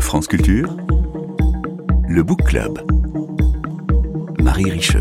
France Culture, le Book Club. Marie Richeux.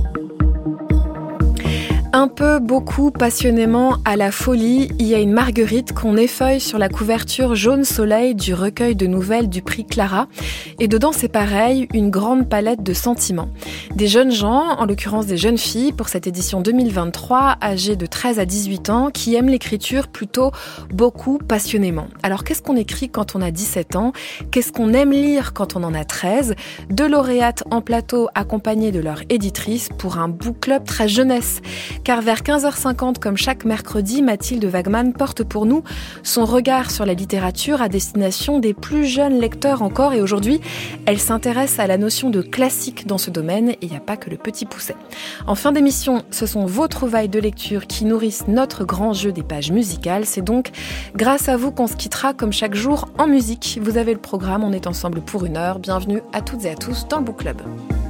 Un peu, beaucoup, passionnément, à la folie, il y a une marguerite qu'on effeuille sur la couverture jaune soleil du recueil de nouvelles du prix Clara. Et dedans, c'est pareil, une grande palette de sentiments. Des jeunes gens, en l'occurrence des jeunes filles, pour cette édition 2023, âgées de 13 à 18 ans, qui aiment l'écriture plutôt beaucoup, passionnément. Alors, qu'est-ce qu'on écrit quand on a 17 ans ? Qu'est-ce qu'on aime lire quand on en a 13 ? Deux lauréates en plateau accompagnées de leur éditrice pour un book club très jeunesse. Car vers 15h50, comme chaque mercredi, Mathilde Wagman porte pour nous son regard sur la littérature à destination des plus jeunes lecteurs encore. Et aujourd'hui, elle s'intéresse à la notion de classique dans ce domaine. Et il n'y a pas que le petit pousset. En fin d'émission, ce sont vos trouvailles de lecture qui nourrissent notre grand jeu des pages musicales. C'est donc grâce à vous qu'on se quittera comme chaque jour en musique. Vous avez le programme, on est ensemble pour 1 heure. Bienvenue à toutes et à tous dans le Book Club.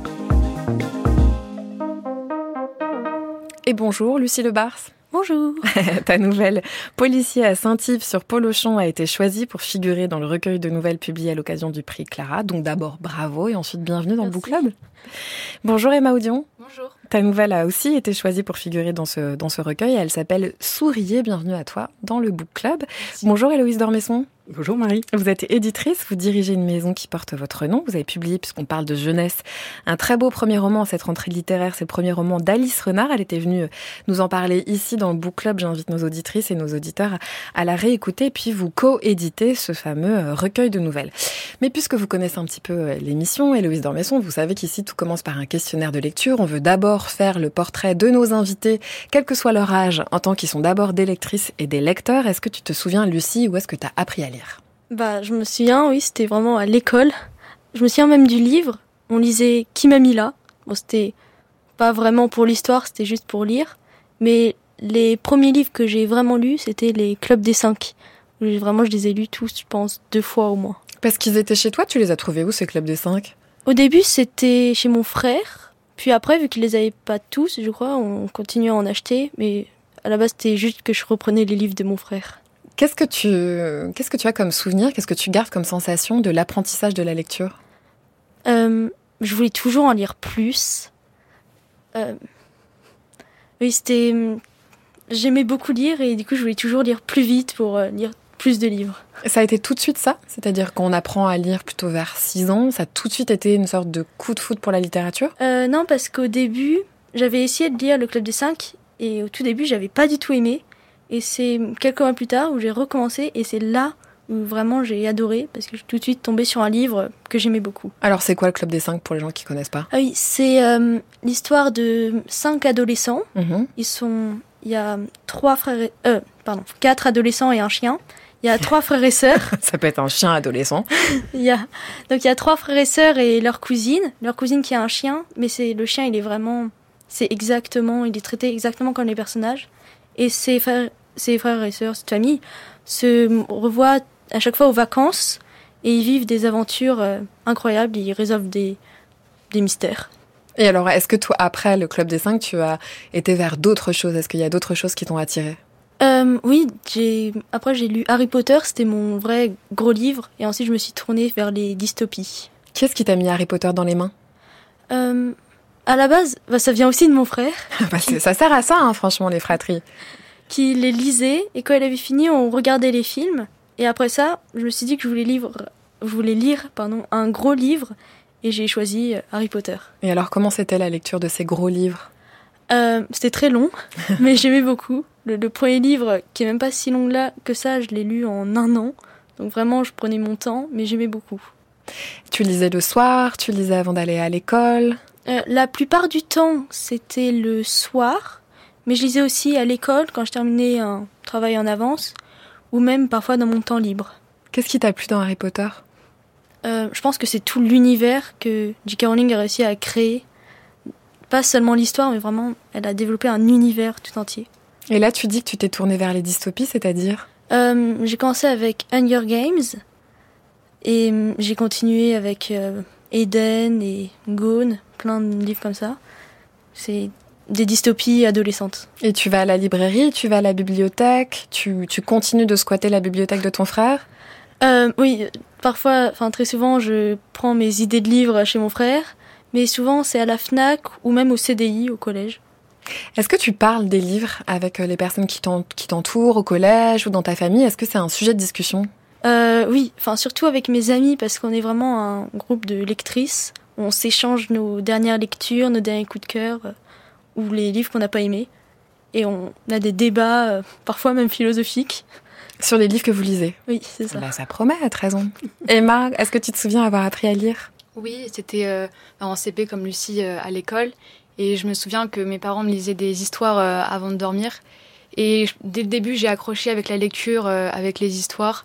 Et bonjour, Lucie Lebars. Bonjour. Ta nouvelle Policier à Saint-Yves sur Polochon a été choisie pour figurer dans le recueil de nouvelles publié à l'occasion du prix Clara. Donc d'abord bravo et ensuite bienvenue dans le Book Club. Bonjour Emma Audion. Bonjour. Ta nouvelle a aussi été choisie pour figurer dans ce recueil. Elle s'appelle Souriez. Bienvenue à toi dans le Book Club. Merci. Bonjour Héloïse Dormesson. Bonjour Marie. Vous êtes éditrice, vous dirigez une maison qui porte votre nom. Vous avez publié, puisqu'on parle de jeunesse, un très beau premier roman à cette rentrée littéraire. C'est le premier roman d'Alice Renard. Elle était venue nous en parler ici dans le Book Club. J'invite nos auditrices et nos auditeurs à la réécouter. Et puis vous co-éditez ce fameux recueil de nouvelles. Mais puisque vous connaissez un petit peu l'émission, Héloïse Dormesson, vous savez qu'ici tout commence par un questionnaire de lecture. On veut d'abord faire le portrait de nos invités, quel que soit leur âge, en tant qu'ils sont d'abord des lectrices et des lecteurs. Est-ce que tu te souviens, Lucie, où est-ce que tu as appris à lire ? Je me souviens, oui, c'était vraiment à l'école. Je me souviens même du livre. On lisait Qui m'a mis là. Bon, c'était pas vraiment pour l'histoire, c'était juste pour lire. Mais les premiers livres que j'ai vraiment lus, c'était les Clubs des 5. Vraiment, je les ai lus tous, je pense, 2 fois au moins. Parce qu'ils étaient chez toi, tu les as trouvés où, ces Clubs des 5 ? Au début, c'était chez mon frère. Puis après, vu qu'il les avait pas tous, je crois, on continuait à en acheter. Mais à la base, c'était juste que je reprenais les livres de mon frère. Qu'est-ce que tu as comme souvenir, qu'est-ce que tu gardes comme sensation de l'apprentissage de la lecture ? Je voulais toujours en lire plus. Oui, j'aimais beaucoup lire et du coup, je voulais toujours lire plus vite pour lire plus de livres. Ça a été tout de suite ça ? C'est-à-dire qu'on apprend à lire plutôt vers 6 ans, ça a tout de suite été une sorte de coup de foudre pour la littérature ? Non, parce qu'au début, j'avais essayé de lire Le Club des 5 et au tout début, j'avais pas du tout aimé. Et c'est quelques mois plus tard où j'ai recommencé et c'est là où vraiment j'ai adoré parce que je suis tout de suite tombée sur un livre que j'aimais beaucoup. Alors c'est quoi le Club des 5 pour les gens qui connaissent pas ? Ah oui, c'est l'histoire de 5 adolescents. Mm-hmm. Il y a 4 adolescents et un chien. Il y a 3 frères et sœurs. Ça peut être un chien adolescent. Donc il y a 3 frères et sœurs et leur cousine qui a un chien, mais le chien il est traité exactement comme les personnages. Et ses frères et sœurs, cette famille, se revoient à chaque fois aux vacances et ils vivent des aventures incroyables, ils résolvent des mystères. Et alors, est-ce que toi, après le Club des 5, tu as été vers d'autres choses ? Est-ce qu'il y a d'autres choses qui t'ont attiré ? Oui, après j'ai lu Harry Potter, c'était mon vrai gros livre, et ensuite je me suis tournée vers les dystopies. Qu'est-ce qui t'a mis Harry Potter dans les mains ? À la base, ça vient aussi de mon frère. Ça sert à ça, hein, franchement, les fratries. Qui les lisait, et quand il avait fini, on regardait les films. Et après ça, je me suis dit que je voulais lire un gros livre, et j'ai choisi Harry Potter. Et alors, comment c'était la lecture de ces gros livres ? C'était très long, mais j'aimais beaucoup. Le premier livre, qui est même pas si long là que ça, je l'ai lu en 1 an. Donc vraiment, je prenais mon temps, mais j'aimais beaucoup. Tu lisais le soir, tu lisais avant d'aller à l'école ? La plupart du temps, c'était le soir, mais je lisais aussi à l'école quand je terminais un travail en avance, ou même parfois dans mon temps libre. Qu'est-ce qui t'a plu dans Harry Potter ? Je pense que c'est tout l'univers que J.K. Rowling a réussi à créer. Pas seulement l'histoire, mais vraiment, elle a développé un univers tout entier. Et là, tu dis que tu t'es tournée vers les dystopies, c'est-à-dire ? J'ai commencé avec Hunger Games, et j'ai continué avec Eden et Gone, plein de livres comme ça. C'est des dystopies adolescentes. Et tu vas à la librairie, tu vas à la bibliothèque, tu continues de squatter la bibliothèque de ton frère ? Oui, parfois, très souvent, je prends mes idées de livres chez mon frère, mais souvent c'est à la Fnac ou même au CDI, au collège. Est-ce que tu parles des livres avec les personnes qui t'entourent au collège ou dans ta famille? Est-ce que c'est un sujet de discussion? Oui, surtout avec mes amis, parce qu'on est vraiment un groupe de lectrices. On s'échange nos dernières lectures, nos derniers coups de cœur, ou les livres qu'on n'a pas aimés. Et on a des débats, parfois même philosophiques. Sur les livres que vous lisez? Oui, c'est ça. Ça promet à 13 ans. Emma, est-ce que tu te souviens avoir appris à lire? Oui, c'était en CP comme Lucie à l'école. Et je me souviens que mes parents me lisaient des histoires avant de dormir. Et dès le début, j'ai accroché avec la lecture, avec les histoires.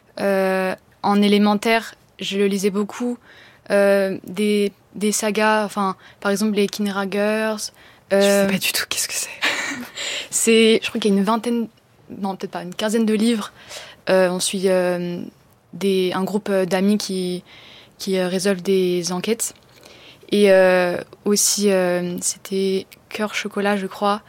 En élémentaire, je le lisais beaucoup. Des sagas, par exemple les Kinra Girls. Je sais pas du tout, qu'est-ce que c'est? Je crois qu'il y a une vingtaine, non peut-être pas, une quinzaine de livres. On suit un groupe d'amis qui résolvent des enquêtes. Et aussi, c'était Cœur Chocolat, je crois.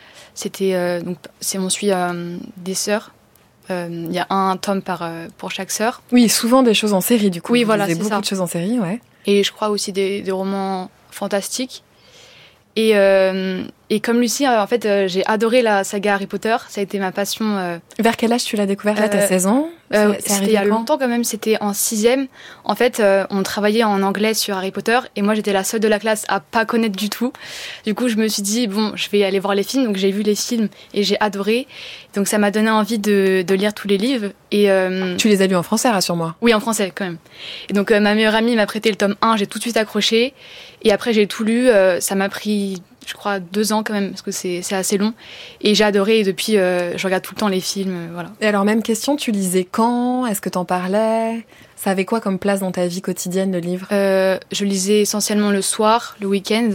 On suit des sœurs. Il y a un tome pour chaque sœur. Oui, souvent des choses en série, du coup. Oui, voilà, c'est beaucoup ça. De choses en série, ouais. Et je crois aussi des romans fantastiques. Et comme Lucie, en fait, j'ai adoré la saga Harry Potter. Ça a été ma passion. Vers quel âge tu l'as découvert? Là, t'as 16 ans? C'était il y a longtemps quand même, c'était en 6e. En fait, on travaillait en anglais sur Harry Potter et moi j'étais la seule de la classe à pas connaître du tout. Du coup, je me suis dit, bon, je vais aller voir les films. Donc j'ai vu les films et j'ai adoré. Donc ça m'a donné envie de lire tous les livres. Et, tu les as lus en français, rassure-moi? Oui, en français quand même. Et donc ma meilleure amie m'a prêté le tome 1, j'ai tout de suite accroché. Et après j'ai tout lu, ça m'a pris... je crois 2 ans quand même, parce que c'est assez long. Et j'ai adoré, et depuis, je regarde tout le temps les films, voilà. Et alors, même question, tu lisais quand? Est-ce que t'en parlais? Ça avait quoi comme place dans ta vie quotidienne, le livre? Je lisais essentiellement le soir, le week-end.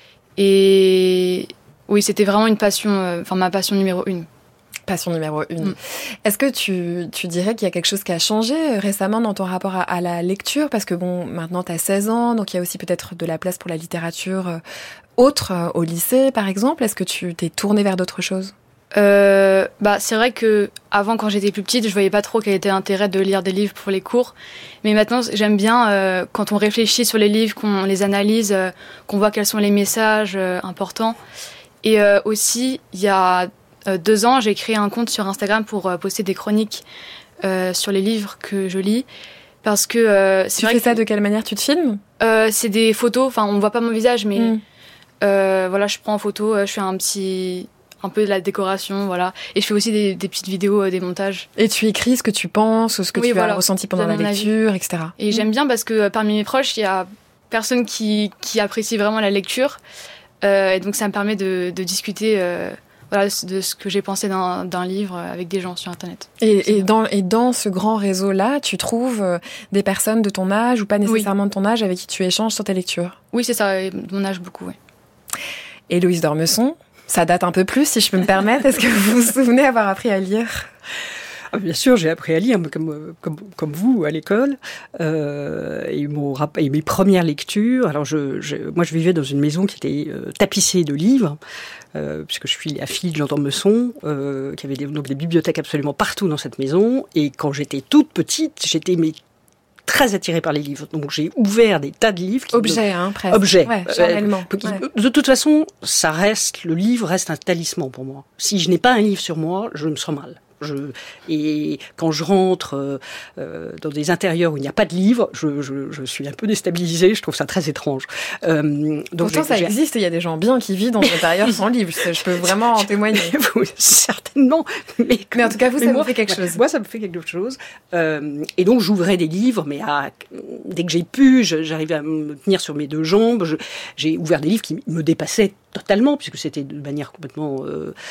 Et oui, c'était vraiment une passion, ma passion numéro 1. Passion numéro 1. Est-ce que tu dirais qu'il y a quelque chose qui a changé récemment dans ton rapport à la lecture? Parce que bon, maintenant t'as 16 ans, donc il y a aussi peut-être de la place pour la littérature autre au lycée, par exemple. Est-ce que tu t'es tournée vers d'autres choses? C'est vrai que avant, quand j'étais plus petite, je voyais pas trop quel était l'intérêt de lire des livres pour les cours. Mais maintenant, j'aime bien quand on réfléchit sur les livres, qu'on les analyse, qu'on voit quels sont les messages importants. Et aussi, il y a 2 ans, j'ai créé un compte sur Instagram pour poster des chroniques sur les livres que je lis. Parce que c'est tu vrai fais ça de quelle manière? Tu te filmes? C'est des photos, on voit pas mon visage, mais je prends en photo, je fais un peu de la décoration, voilà. Et je fais aussi des petites vidéos, des montages. Et tu écris ce que tu penses, ce que tu as ressenti pendant la lecture, etc. Et j'aime bien parce que parmi mes proches, il y a personne qui apprécie vraiment la lecture. Et donc ça me permet de discuter de ce que j'ai pensé d'un livre avec des gens sur Internet. Et dans ce grand réseau-là, tu trouves des personnes de ton âge ou pas nécessairement de ton âge avec qui tu échanges sur tes lectures? Oui, c'est ça, de mon âge beaucoup, oui. Héloïse d'Ormesson, ça date un peu plus, si je peux me permettre. Est-ce que vous vous souvenez avoir appris à lire? Bien sûr, j'ai appris à lire comme vous à l'école. Et mes premières lectures. Alors, moi, je vivais dans une maison qui était tapissée de livres, puisque je suis la fille de Jean d'Ormesson, qui avait donc des bibliothèques absolument partout dans cette maison. Et quand j'étais toute petite, j'étais très attirée par les livres. Donc j'ai ouvert des tas de livres. Presque. Objets. Ouais, journellement. De toute façon, le livre reste un talisman pour moi. Si je n'ai pas un livre sur moi, je me sens mal. Et quand je rentre dans des intérieurs où il n'y a pas de livre, je suis un peu déstabilisée. Je trouve ça très étrange. Donc pourtant, ça existe. Il y a des gens bien qui vivent dans des intérieurs sans livre. Je peux vraiment en témoigner. Certainement. Mais en tout cas, ça me fait quelque chose. Moi, ça me fait quelque chose. Et donc, j'ouvrais des livres, mais dès que j'ai pu, j'arrivais à me tenir sur mes 2 jambes. J'ai ouvert des livres qui me dépassaient totalement, puisque c'était de manière complètement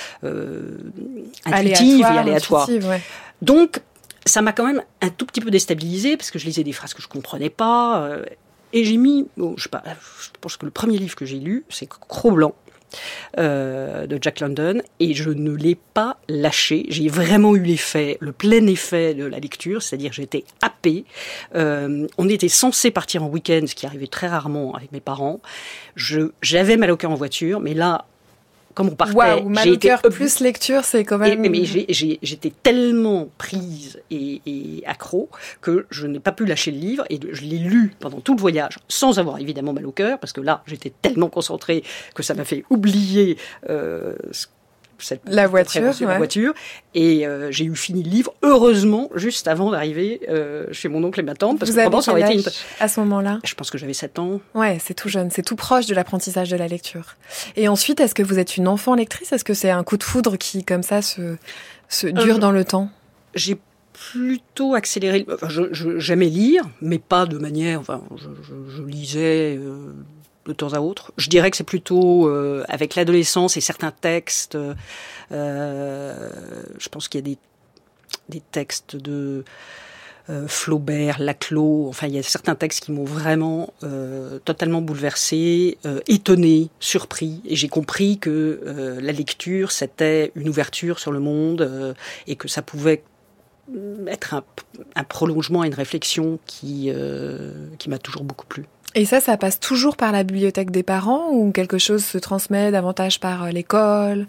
intuitive et aléatoire. Ouais. Donc, ça m'a quand même un tout petit peu déstabilisée, parce que je lisais des phrases que je comprenais pas. Et j'ai mis, je pense que le premier livre que j'ai lu, c'est Cro-Blanc, de Jack London, et je ne l'ai pas lâché. J'ai vraiment eu le plein effet de la lecture, c'est-à-dire j'étais happée. On était censé partir en week-end, ce qui arrivait très rarement avec mes parents. J'avais mal au cœur en voiture, mais là, comme on partait, Waouh, Malocker plus lecture, c'est quand même... Mais j'étais tellement prise et accro que je n'ai pas pu lâcher le livre et je l'ai lu pendant tout le voyage, sans avoir évidemment mal au cœur, parce que là, j'étais tellement concentrée que ça m'a fait oublier la voiture. Et j'ai eu fini le livre, heureusement, juste avant d'arriver chez mon oncle et ma tante. Parce Vous que avez ça aurait été à ce moment-là? Je pense que j'avais 7 ans. Ouais, c'est tout jeune, c'est tout proche de l'apprentissage de la lecture. Et ensuite, est-ce que vous êtes une enfant lectrice? Est-ce que c'est un coup de foudre qui, comme ça, se dure dans le temps? J'ai plutôt accéléré. J'aimais lire, mais pas de manière... je lisais... de temps à autre. Je dirais que c'est plutôt avec l'adolescence et certains textes. Je pense qu'il y a des textes de Flaubert, Laclos. Enfin, il y a certains textes qui m'ont vraiment totalement bouleversée, étonnée, surpris. Et j'ai compris que la lecture, c'était une ouverture sur le monde et que ça pouvait être un prolongement et une réflexion qui m'a toujours beaucoup plu. Et ça passe toujours par la bibliothèque des parents ou quelque chose se transmet davantage par l'école?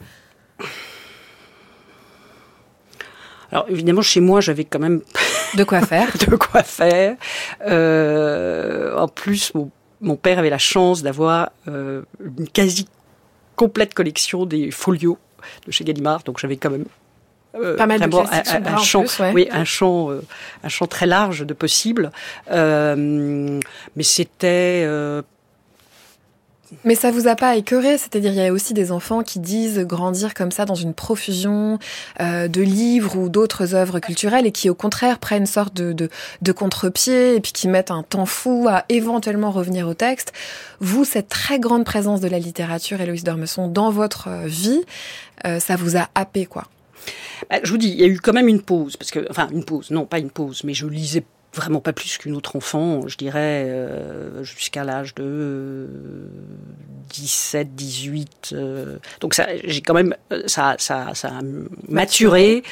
Alors évidemment, chez moi, j'avais quand même... De quoi faire. De quoi faire. En plus, mon père avait la chance d'avoir une quasi complète collection des folios de chez Gallimard, donc j'avais quand même... pas mal de classiques sur bras en plus, ouais. Oui, un champ très large de possibles. Mais c'était... Mais ça vous a pas écœuré? C'est-à-dire, il y a aussi des enfants qui disent grandir comme ça dans une profusion de livres ou d'autres œuvres culturelles et qui, au contraire, prennent une sorte de contre-pied et puis qui mettent un temps fou à éventuellement revenir au texte. Vous, cette très grande présence de la littérature, Héloïse d'Ormesson, dans votre vie, ça vous a happé, quoi? Je vous dis, il y a eu quand même une pause, pas une pause, mais je lisais vraiment pas plus qu'une autre enfant, je dirais, jusqu'à l'âge de 17, 18. Donc ça, j'ai quand même, ça a maturé.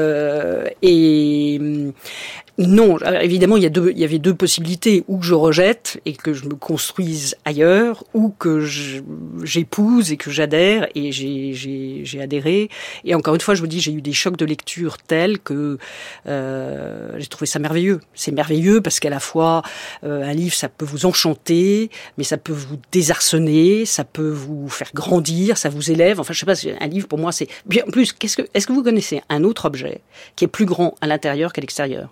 Et non, évidemment, il y avait deux possibilités, ou que je rejette et que je me construise ailleurs, ou que j'épouse et que j'adhère, et j'ai adhéré. Et encore une fois, je vous dis, j'ai eu des chocs de lecture tels que j'ai trouvé ça merveilleux. C'est merveilleux parce qu'à la fois, un livre, ça peut vous enchanter, mais ça peut vous désarçonner, ça peut vous faire grandir, ça vous élève. Enfin, je sais pas, un livre, pour moi, c'est... Bien plus, est-ce que vous connaissez un autre objet qui est plus grand à l'intérieur qu'à l'extérieur?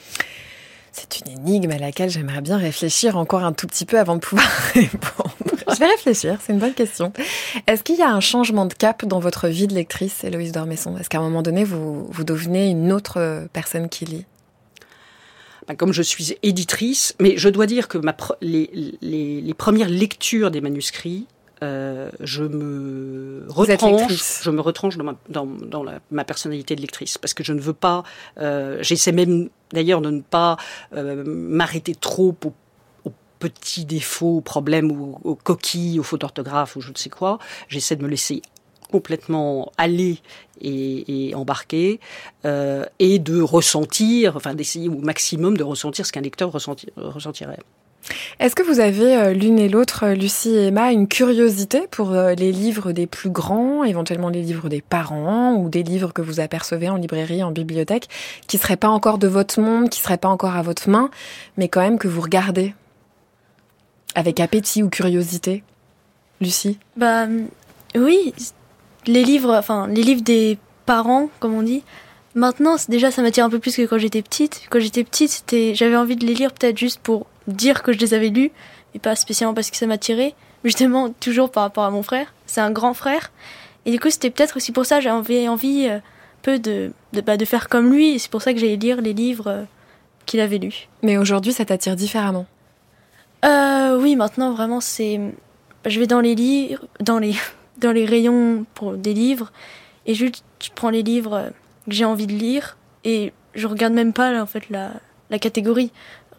C'est une énigme à laquelle j'aimerais bien réfléchir encore un tout petit peu avant de pouvoir répondre. Je vais réfléchir, c'est une bonne question. Est-ce qu'il y a un changement de cap dans votre vie de lectrice, Héloïse d'Ormesson? Est-ce qu'à un moment donné, vous devenez une autre personne qui lit? Comme je suis éditrice, mais je dois dire que les premières lectures des manuscrits, je me retranche dans ma personnalité de lectrice, parce que je ne veux pas, j'essaie même d'ailleurs de ne pas m'arrêter trop aux petits défauts, aux problèmes, aux coquilles, aux fautes d'orthographe ou je ne sais quoi. J'essaie de me laisser complètement aller et embarquer, et de ressentir, enfin d'essayer au maximum de ressentir ce qu'un lecteur ressentirait. Est-ce que vous avez l'une et l'autre, Lucie et Emma, une curiosité pour les livres des plus grands, éventuellement les livres des parents ou des livres que vous apercevez en librairie, en bibliothèque, qui ne seraient pas encore de votre monde, qui ne seraient pas encore à votre main, mais quand même que vous regardez avec appétit ou curiosité? Lucie? Oui, les livres des parents, comme on dit. Maintenant, déjà, ça m'attire un peu plus que quand j'étais petite. Quand j'étais petite, j'avais envie de les lire peut-être juste pour dire que je les avais lus, et pas spécialement parce que ça m'attirait, mais justement toujours par rapport à mon frère. C'est un grand frère, et du coup c'était peut-être aussi pour ça que j'avais envie peu de faire comme lui, et c'est pour ça que j'allais lire les livres qu'il avait lus. Mais aujourd'hui, ça t'attire différemment? Oui, maintenant vraiment je vais dans les rayons pour des livres, et je prends les livres que j'ai envie de lire, et je regarde même pas là, en fait la catégorie.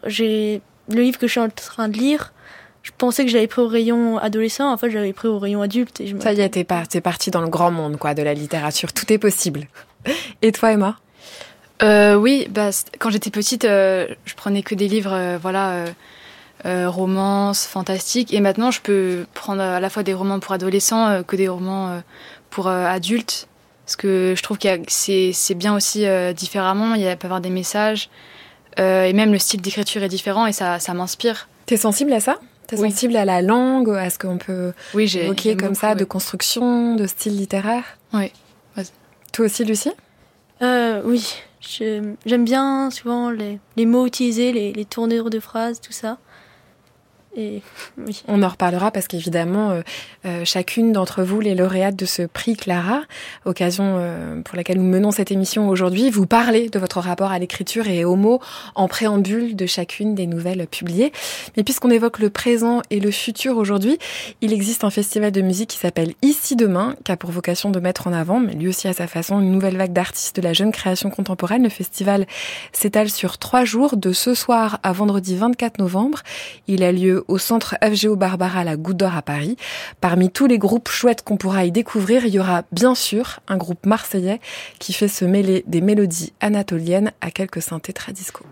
Le livre que je suis en train de lire, je pensais que je l'avais pris au rayon adolescent, en fait je l'avais pris au rayon adulte. Et ça y est, t'es partie dans le grand monde de la littérature, tout est possible. Et toi, Emma? Oui, quand j'étais petite, je prenais que des livres romance, fantastique. Et maintenant, je peux prendre à la fois des romans pour adolescents que des romans pour adultes. Parce que je trouve que c'est bien aussi différemment. Il peut y avoir des messages. Et même le style d'écriture est différent et ça m'inspire. T'es sensible à ça ? T'es sensible à la langue, à ce qu'on peut évoquer comme ça, de construction, de style littéraire ? Oui. Toi aussi, Lucie ? Oui. J'aime bien souvent les mots utilisés, les tournures de phrases, tout ça. Et oui. On en reparlera parce qu'évidemment, chacune d'entre vous, les lauréates de ce prix Clara, occasion pour laquelle nous menons cette émission aujourd'hui, vous parlez de votre rapport à l'écriture et aux mots en préambule de chacune des nouvelles publiées. Mais puisqu'on évoque le présent et le futur aujourd'hui, il existe un festival de musique qui s'appelle Ici Demain, qui a pour vocation de mettre en avant, mais lui aussi à sa façon, une nouvelle vague d'artistes de la jeune création contemporaine. Le festival s'étale sur 3 jours, de ce soir à vendredi 24 novembre. Il a lieu au centre FGO Barbara à la Goutte d'Or à Paris. Parmi tous les groupes chouettes qu'on pourra y découvrir, il y aura bien sûr un groupe marseillais qui fait se mêler des mélodies anatoliennes à quelques synthés tradisco.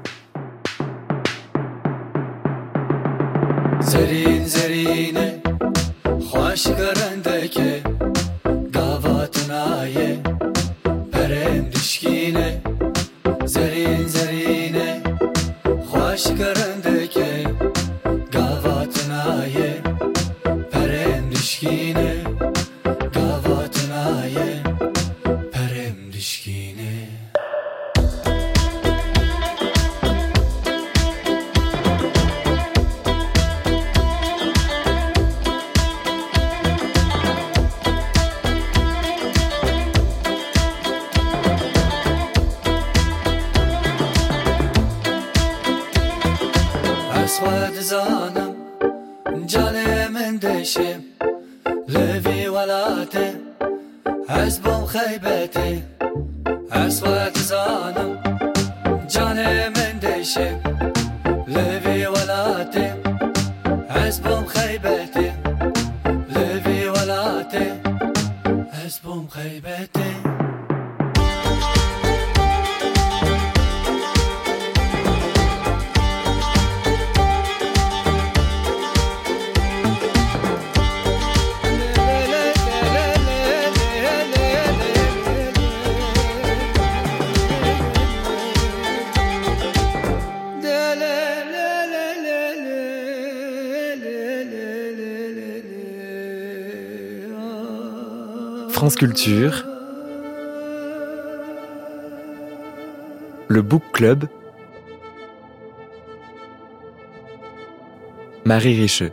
زرین زرینه خوش گرنده که گاواتنایه پرندشکینه زرین زرینه خوش گرنده که گاواتنایه پرندشکینه گاواتنایه پرندشکینه اسود زانم جان من دشه لوی ولاته حزبم خیبته اسود زانم جان من دشه لوی ولاته حزبم خیبته لوی ولاته حزبم خیبته France Culture, le Book Club, Marie Richeux.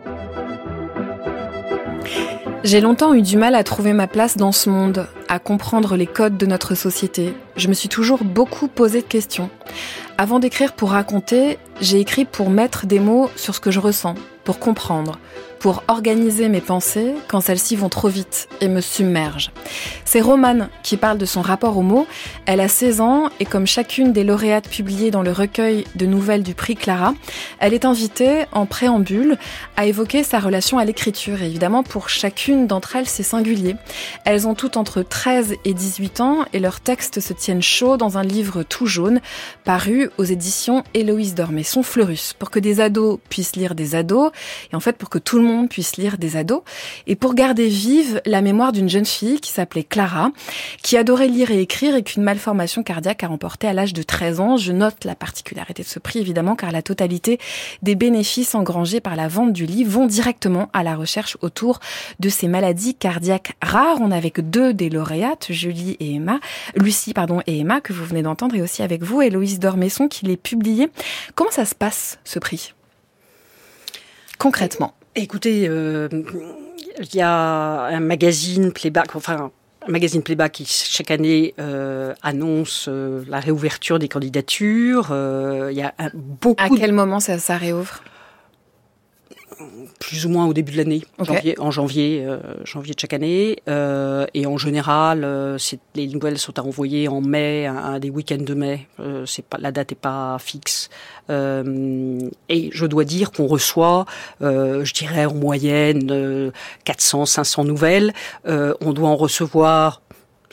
J'ai longtemps eu du mal à trouver ma place dans ce monde, à comprendre les codes de notre société. Je me suis toujours beaucoup posé de questions. Avant d'écrire pour raconter, j'ai écrit pour mettre des mots sur ce que je ressens, pour comprendre, pour organiser mes pensées quand celles-ci vont trop vite et me submergent. C'est Romane qui parle de son rapport aux mots. Elle a 16 ans et comme chacune des lauréates publiées dans le recueil de nouvelles du prix Clara, elle est invitée en préambule à évoquer sa relation à l'écriture. Et évidemment, pour chacune d'entre elles, c'est singulier. Elles ont toutes entre 13 et 18 ans et leurs textes se tiennent chauds dans un livre tout jaune paru aux éditions Héloïse d'Ormesson Fleurus, pour que des ados puissent lire des ados et en fait pour que tout le monde puisse lire des ados et pour garder vive la mémoire d'une jeune fille qui s'appelait Clara, qui adorait lire et écrire et qu'une malformation cardiaque a emporté à l'âge de 13 ans. Je note la particularité de ce prix évidemment car la totalité des bénéfices engrangés par la vente du livre vont directement à la recherche autour de ces maladies cardiaques rares. On est avec 2 des lauréates, Lucie et Emma, que vous venez d'entendre, et aussi avec vous, Héloïse d'Ormesson, qui les publié. Comment ça se passe, ce prix ? Concrètement. Écoutez, il y a un magazine Playback, qui chaque année annonce la réouverture des candidatures. Il y a beaucoup. À quel moment ça réouvre ? Plus ou moins au début de l'année, okay. janvier de chaque année. Et en général, les nouvelles sont à envoyer en mai, un des week-ends de mai. La date n'est pas fixe. Et je dois dire qu'on reçoit, je dirais en moyenne, 400, 500 nouvelles. On doit en recevoir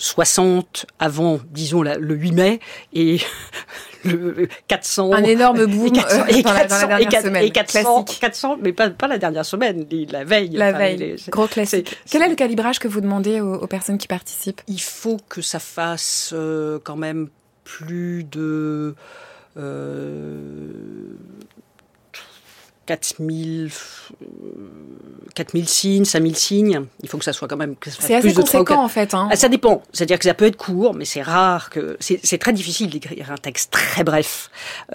60 avant, disons, le 8 mai, et le 400... Un énorme boom dans la dernière semaine. Et 400, mais pas la dernière semaine, la veille. La veille, gros classique. Quel est le calibrage que vous demandez aux personnes qui participent ? Il faut que ça fasse quand même plus de 4000 signes, 5000 signes. Il faut que ça soit quand même... C'est assez conséquent en fait. Hein. Ça dépend. C'est-à-dire que ça peut être court, mais c'est rare que... C'est très difficile d'écrire un texte très bref.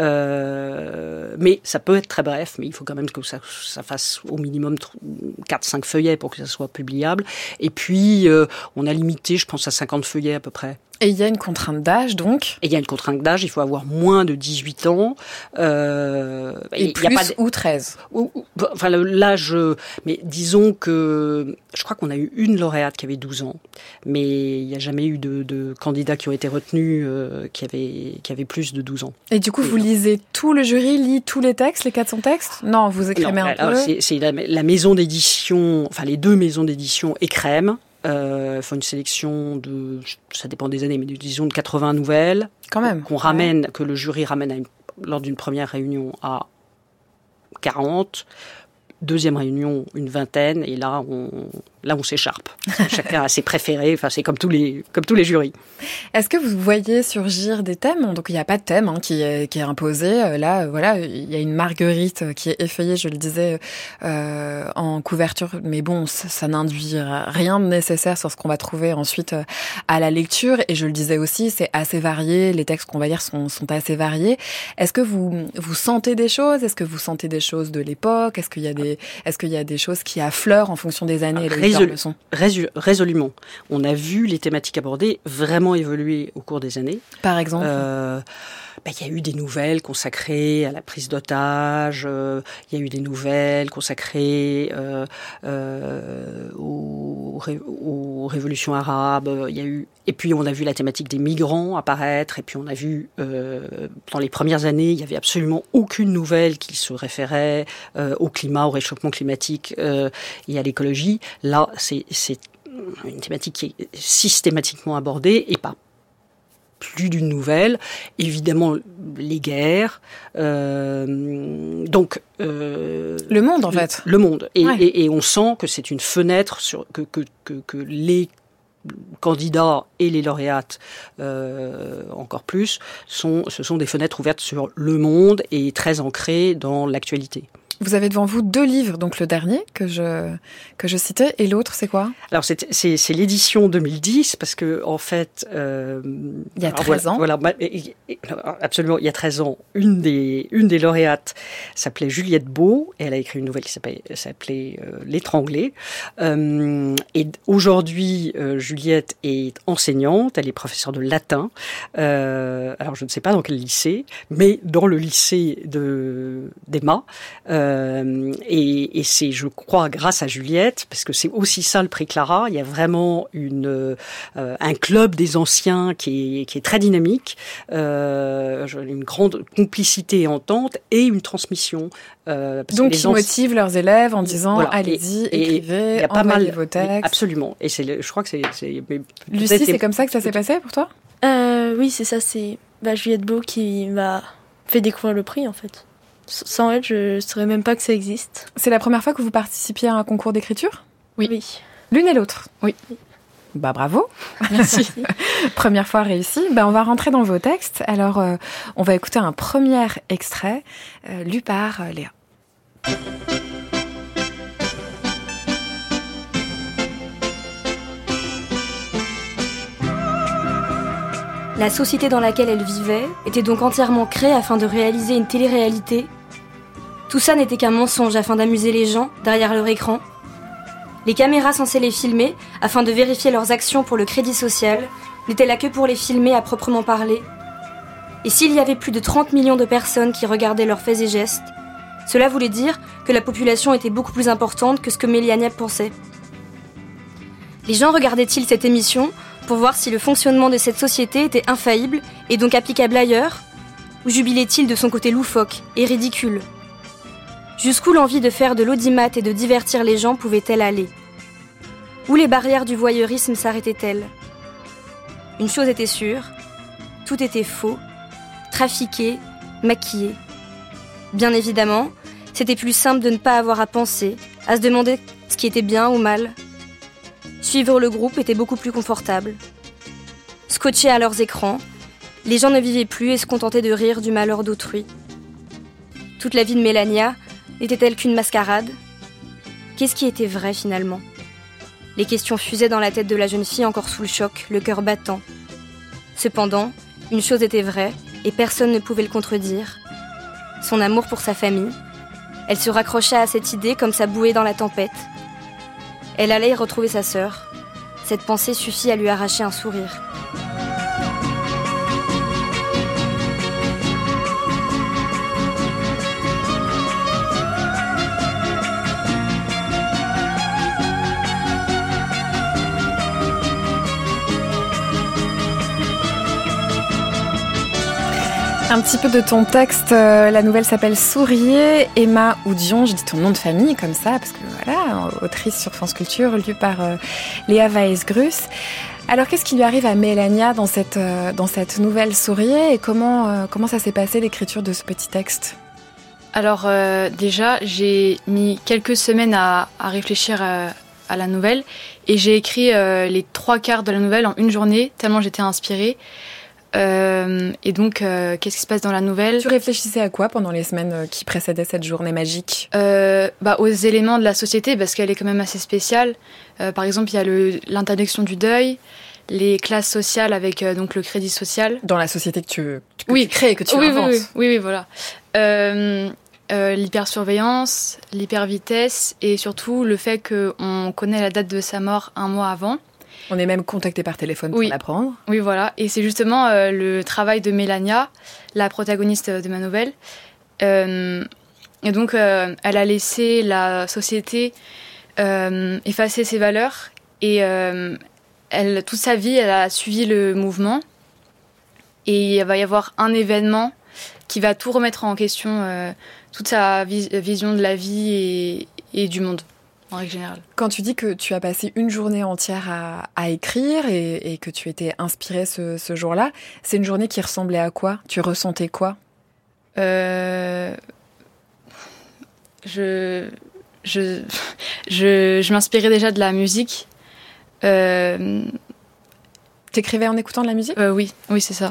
Mais ça peut être très bref, mais il faut quand même que ça fasse au minimum 4-5 feuillets pour que ça soit publiable. Et puis, on a limité, je pense, à 50 feuillets à peu près. Et il y a une contrainte d'âge, donc ? Et il y a une contrainte d'âge, il faut avoir moins de 18 ans. Et plus y a pas ou 13 Enfin, l'âge... Mais disons que... Je crois qu'on a eu une lauréate qui avait 12 ans. Mais il n'y a jamais eu de candidats qui ont été retenus qui avaient plus de 12 ans. Et du coup, vous lisez tout, le jury lit tous les textes, les 400 textes ? Non, vous écrémez un peu. C'est la maison d'édition... Enfin, les deux maisons d'édition écrèment. Font une sélection de, ça dépend des années, mais disons de 80 nouvelles. Quand même. Que le jury ramène lors d'une première réunion à 40. Deuxième réunion, une vingtaine. Et là, on s'écharpe. Chacun a ses préférés. Enfin, c'est comme tous les jurys. Est-ce que vous voyez surgir des thèmes ? Donc, il n'y a pas de thème qui est imposé. Là, voilà, il y a une marguerite qui est effeuillée, je le disais, en couverture. Mais bon, ça n'induit rien de nécessaire sur ce qu'on va trouver ensuite à la lecture. Et je le disais aussi, c'est assez varié. Les textes qu'on va lire sont assez variés. Est-ce que vous sentez des choses ? Est-ce que vous sentez des choses de l'époque ? Est-ce qu'il y a des choses qui affleurent en fonction des années et les leçons ? Résolument. On a vu les thématiques abordées vraiment évoluer au cours des années. Par exemple il y a eu des nouvelles consacrées à la prise d'otages, il y a eu des nouvelles consacrées aux révolutions arabes, et puis on a vu la thématique des migrants apparaître, et puis on a vu, dans les premières années, il n'y avait absolument aucune nouvelle qui se référait au climat, au réchauffement climatique et à l'écologie. Là, c'est une thématique qui est systématiquement abordée, et pas plus d'une nouvelle, évidemment les guerres, donc le monde en fait. Le monde, et on sent que c'est une fenêtre sur que les candidats et les lauréates encore plus ce sont des fenêtres ouvertes sur le monde et très ancrées dans l'actualité. Vous avez devant vous 2 livres, donc le dernier que je citais, et l'autre c'est quoi ? Alors c'est l'édition 2010, parce que en fait il y a 13 ans. Voilà, absolument, il y a 13 ans, une des lauréates s'appelait Juliette Beau, et elle a écrit une nouvelle qui s'appelait L'étranglée. Et aujourd'hui, Juliette est enseignante, elle est professeure de latin. Alors je ne sais pas dans quel lycée, mais dans le lycée d'Emma. Et c'est, je crois, grâce à Juliette, parce que c'est aussi ça le prix Clara, il y a vraiment un club des anciens qui est très dynamique, une grande complicité et entente, et une transmission. Donc ils motivent leurs élèves en disant voilà, allez-y, écrivez, envoyez vos textes. Absolument. Et je crois que c'est Lucie, c'est comme ça que ça s'est passé pour toi ? Oui, c'est ça, c'est Juliette Beau qui m'a fait découvrir le prix en fait. Sans elle, je ne saurais même pas que ça existe. C'est la première fois que vous participiez à un concours d'écriture ? Oui. L'une et l'autre ? Oui. Bravo. Merci. Première fois réussie. On va rentrer dans vos textes. Alors, on va écouter un premier extrait lu par Léa. La société dans laquelle elle vivait était donc entièrement créée afin de réaliser une télé-réalité. Tout ça n'était qu'un mensonge afin d'amuser les gens derrière leur écran. Les caméras censées les filmer afin de vérifier leurs actions pour le crédit social n'étaient là que pour les filmer à proprement parler. Et s'il y avait plus de 30 millions de personnes qui regardaient leurs faits et gestes, cela voulait dire que la population était beaucoup plus importante que ce que Meliania pensait. Les gens regardaient-ils cette émission pour voir si le fonctionnement de cette société était infaillible et donc applicable ailleurs, ou jubilaient-ils de son côté loufoque et ridicule ? Jusqu'où l'envie de faire de l'audimat et de divertir les gens pouvait-elle aller ? Où les barrières du voyeurisme s'arrêtaient-elles ? Une chose était sûre, tout était faux, trafiqué, maquillé. Bien évidemment, c'était plus simple de ne pas avoir à penser, à se demander ce qui était bien ou mal. Suivre le groupe était beaucoup plus confortable. Scotchés à leurs écrans, les gens ne vivaient plus et se contentaient de rire du malheur d'autrui. Toute la vie de Mélania n'était-elle qu'une mascarade ? Qu'est-ce qui était vrai finalement ? Les questions fusaient dans la tête de la jeune fille encore sous le choc, le cœur battant. Cependant, une chose était vraie et personne ne pouvait le contredire. Son amour pour sa famille. Elle se raccrocha à cette idée comme sa bouée dans la tempête. Elle allait y retrouver sa sœur. Cette pensée suffit à lui arracher un sourire. Un petit peu de ton texte, la nouvelle s'appelle Souriez, Emma Oudion, je dis ton nom de famille comme ça, parce que voilà, autrice sur France Culture, lue par Léa Weiss-Gruss. Alors qu'est-ce qui lui arrive à Mélania dans cette nouvelle Souriez et comment ça s'est passé l'écriture de ce petit texte ? Alors déjà, j'ai mis quelques semaines à réfléchir à la nouvelle et j'ai écrit les 3/4 de la nouvelle en une journée, tellement j'étais inspirée. Et donc, qu'est-ce qui se passe dans la nouvelle ? Tu réfléchissais à quoi pendant les semaines qui précédaient cette journée magique ? Aux éléments de la société, parce qu'elle est quand même assez spéciale. Par exemple, il y a l'interdiction du deuil, les classes sociales avec donc le crédit social. Dans la société que tu crées, que tu inventes. Oui, voilà. L'hypersurveillance, l'hypervitesse et surtout le fait qu'on connaît la date de sa mort un mois avant. On est même contacté par téléphone pour l'apprendre. Oui, voilà. Et c'est justement le travail de Mélania, la protagoniste de ma nouvelle. Et donc, elle a laissé la société effacer ses valeurs. Et toute sa vie, elle a suivi le mouvement. Et il va y avoir un événement qui va tout remettre en question, toute sa vision de la vie et du monde. En règle générale. Quand tu dis que tu as passé une journée entière à écrire et que tu étais inspirée ce jour-là, c'est une journée qui ressemblait à quoi ? Tu ressentais quoi ? Je m'inspirais déjà de la musique. T'écrivais en écoutant de la musique ? Oui, c'est ça.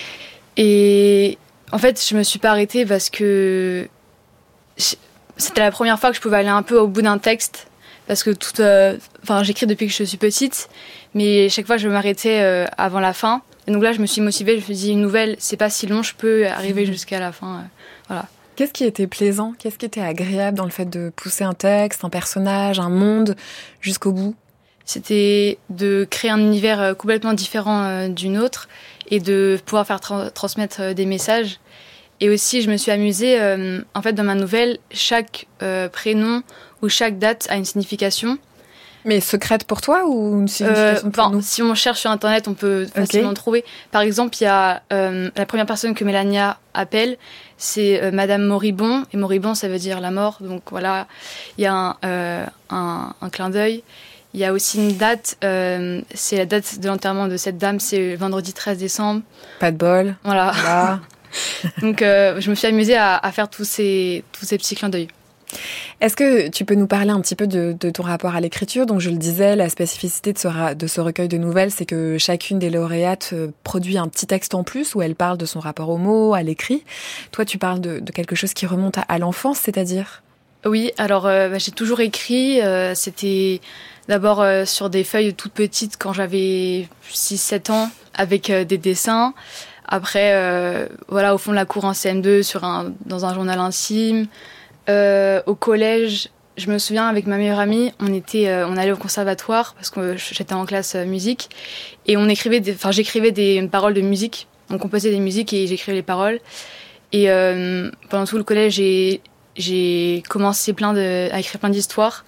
Et en fait, je me suis pas arrêtée parce que c'était la première fois que je pouvais aller un peu au bout d'un texte parce que j'écris depuis que je suis petite, mais chaque fois je m'arrêtais avant la fin. Et donc là, je me suis motivée, je me suis dit une nouvelle, c'est pas si long, je peux arriver jusqu'à la fin. Voilà. Qu'est-ce qui était plaisant ? Qu'est-ce qui était agréable dans le fait de pousser un texte, un personnage, un monde jusqu'au bout ? C'était de créer un univers complètement différent d'une autre et de pouvoir faire transmettre des messages. Et aussi, je me suis amusée, en fait, dans ma nouvelle, chaque prénom ou chaque date a une signification. Mais secrète pour toi ou une signification pour nous ? Si on cherche sur Internet, on peut facilement trouver. Par exemple, il y a la première personne que Mélania appelle, c'est Madame Moribond. Et Moribond, ça veut dire la mort. Donc voilà, il y a un clin d'œil. Il y a aussi une date, c'est la date de l'enterrement de cette dame, c'est vendredi 13 décembre. Pas de bol. Voilà. Donc je me suis amusée à faire tous ces petits clins d'œil. Est-ce que tu peux nous parler un petit peu de ton rapport à l'écriture ? Donc je le disais, la spécificité de ce recueil de nouvelles, c'est que chacune des lauréates produit un petit texte en plus où elle parle de son rapport aux mots, à l'écrit. Toi, tu parles de quelque chose qui remonte à l'enfance, c'est-à-dire ? Oui, alors j'ai toujours écrit. C'était d'abord sur des feuilles toutes petites quand j'avais 6-7 ans avec des dessins. Après, au fond de la cour en CM2, dans un journal intime. Au collège, je me souviens, avec ma meilleure amie, on allait au conservatoire parce que j'étais en classe musique et j'écrivais des paroles de musique. On composait des musiques et j'écrivais les paroles. Et pendant tout le collège, j'ai commencé à écrire plein d'histoires.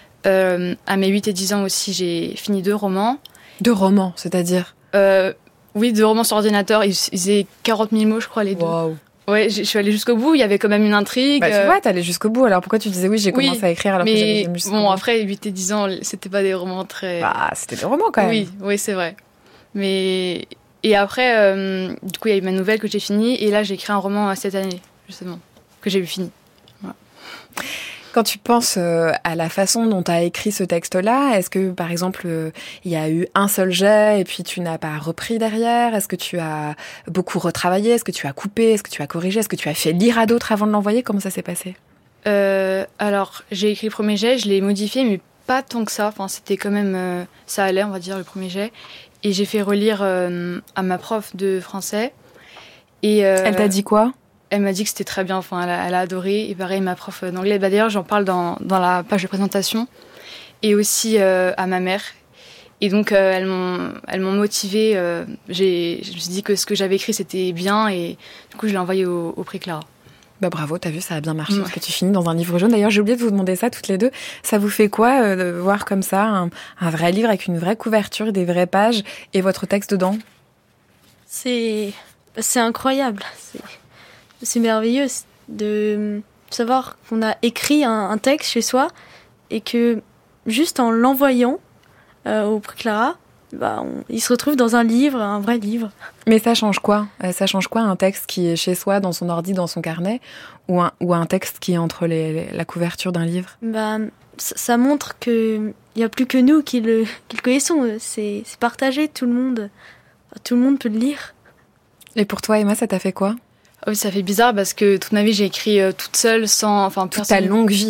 À mes 8 et 10 ans aussi, j'ai fini 2 romans. 2 romans, c'est-à-dire Oui, 2 romans sur ordinateur. Ils faisaient 40 000 mots, je crois, les 2. Waouh. Ouais, je suis allée jusqu'au bout. Il y avait quand même une intrigue. Bah, tu vois, t'es allée jusqu'au bout. Alors pourquoi tu disais oui, j'ai commencé à écrire alors que j'avais jusqu'au bout. Après, 8 et 10 ans, c'était pas des romans très... Bah, c'était des romans quand même. Oui, c'est vrai. Mais et après, du coup, il y a eu ma nouvelle que j'ai finie, et là, j'ai écrit un roman cette année, justement, que j'ai eu fini. Voilà. Quand tu penses à la façon dont tu as écrit ce texte-là, est-ce que, par exemple, il y a eu un seul jet et puis tu n'as pas repris derrière? Est-ce que tu as beaucoup retravaillé? Est-ce que tu as coupé? Est-ce que tu as corrigé? Est-ce que tu as fait lire à d'autres avant de l'envoyer? Comment ça s'est passé? Alors, j'ai écrit le premier jet, je l'ai modifié, mais pas tant que ça. Enfin, c'était quand même... ça allait, on va dire, le premier jet. Et j'ai fait relire à ma prof de français. Et, elle t'a dit quoi? Elle m'a dit que c'était très bien, enfin, elle a adoré. Et pareil, ma prof d'anglais, d'ailleurs, j'en parle dans la page de présentation. Et aussi à ma mère. Et donc, elles m'ont motivée. Je me suis dit que ce que j'avais écrit, c'était bien. Et du coup, je l'ai envoyé au prix Clara. Bah bravo, t'as vu, ça a bien marché, parce que tu finis dans un livre jaune. D'ailleurs, j'ai oublié de vous demander ça toutes les deux. Ça vous fait quoi de voir comme ça un vrai livre avec une vraie couverture, des vraies pages et votre texte dedans? C'est incroyable. C'est merveilleux de savoir qu'on a écrit un texte chez soi et que juste en l'envoyant au prix Clara, il se retrouve dans un livre, un vrai livre. Mais ça change quoi? Ça change quoi un texte qui est chez soi, dans son ordi, dans son carnet, ou un texte qui est entre la couverture d'un livre? Ça montre qu'il n'y a plus que nous qui le connaissons. C'est partagé, tout le monde peut le lire. Et pour toi, Emma, ça t'a fait quoi? Oh, ça fait bizarre parce que toute ma vie, j'ai écrit toute seule, sans... Toute ta longue vie.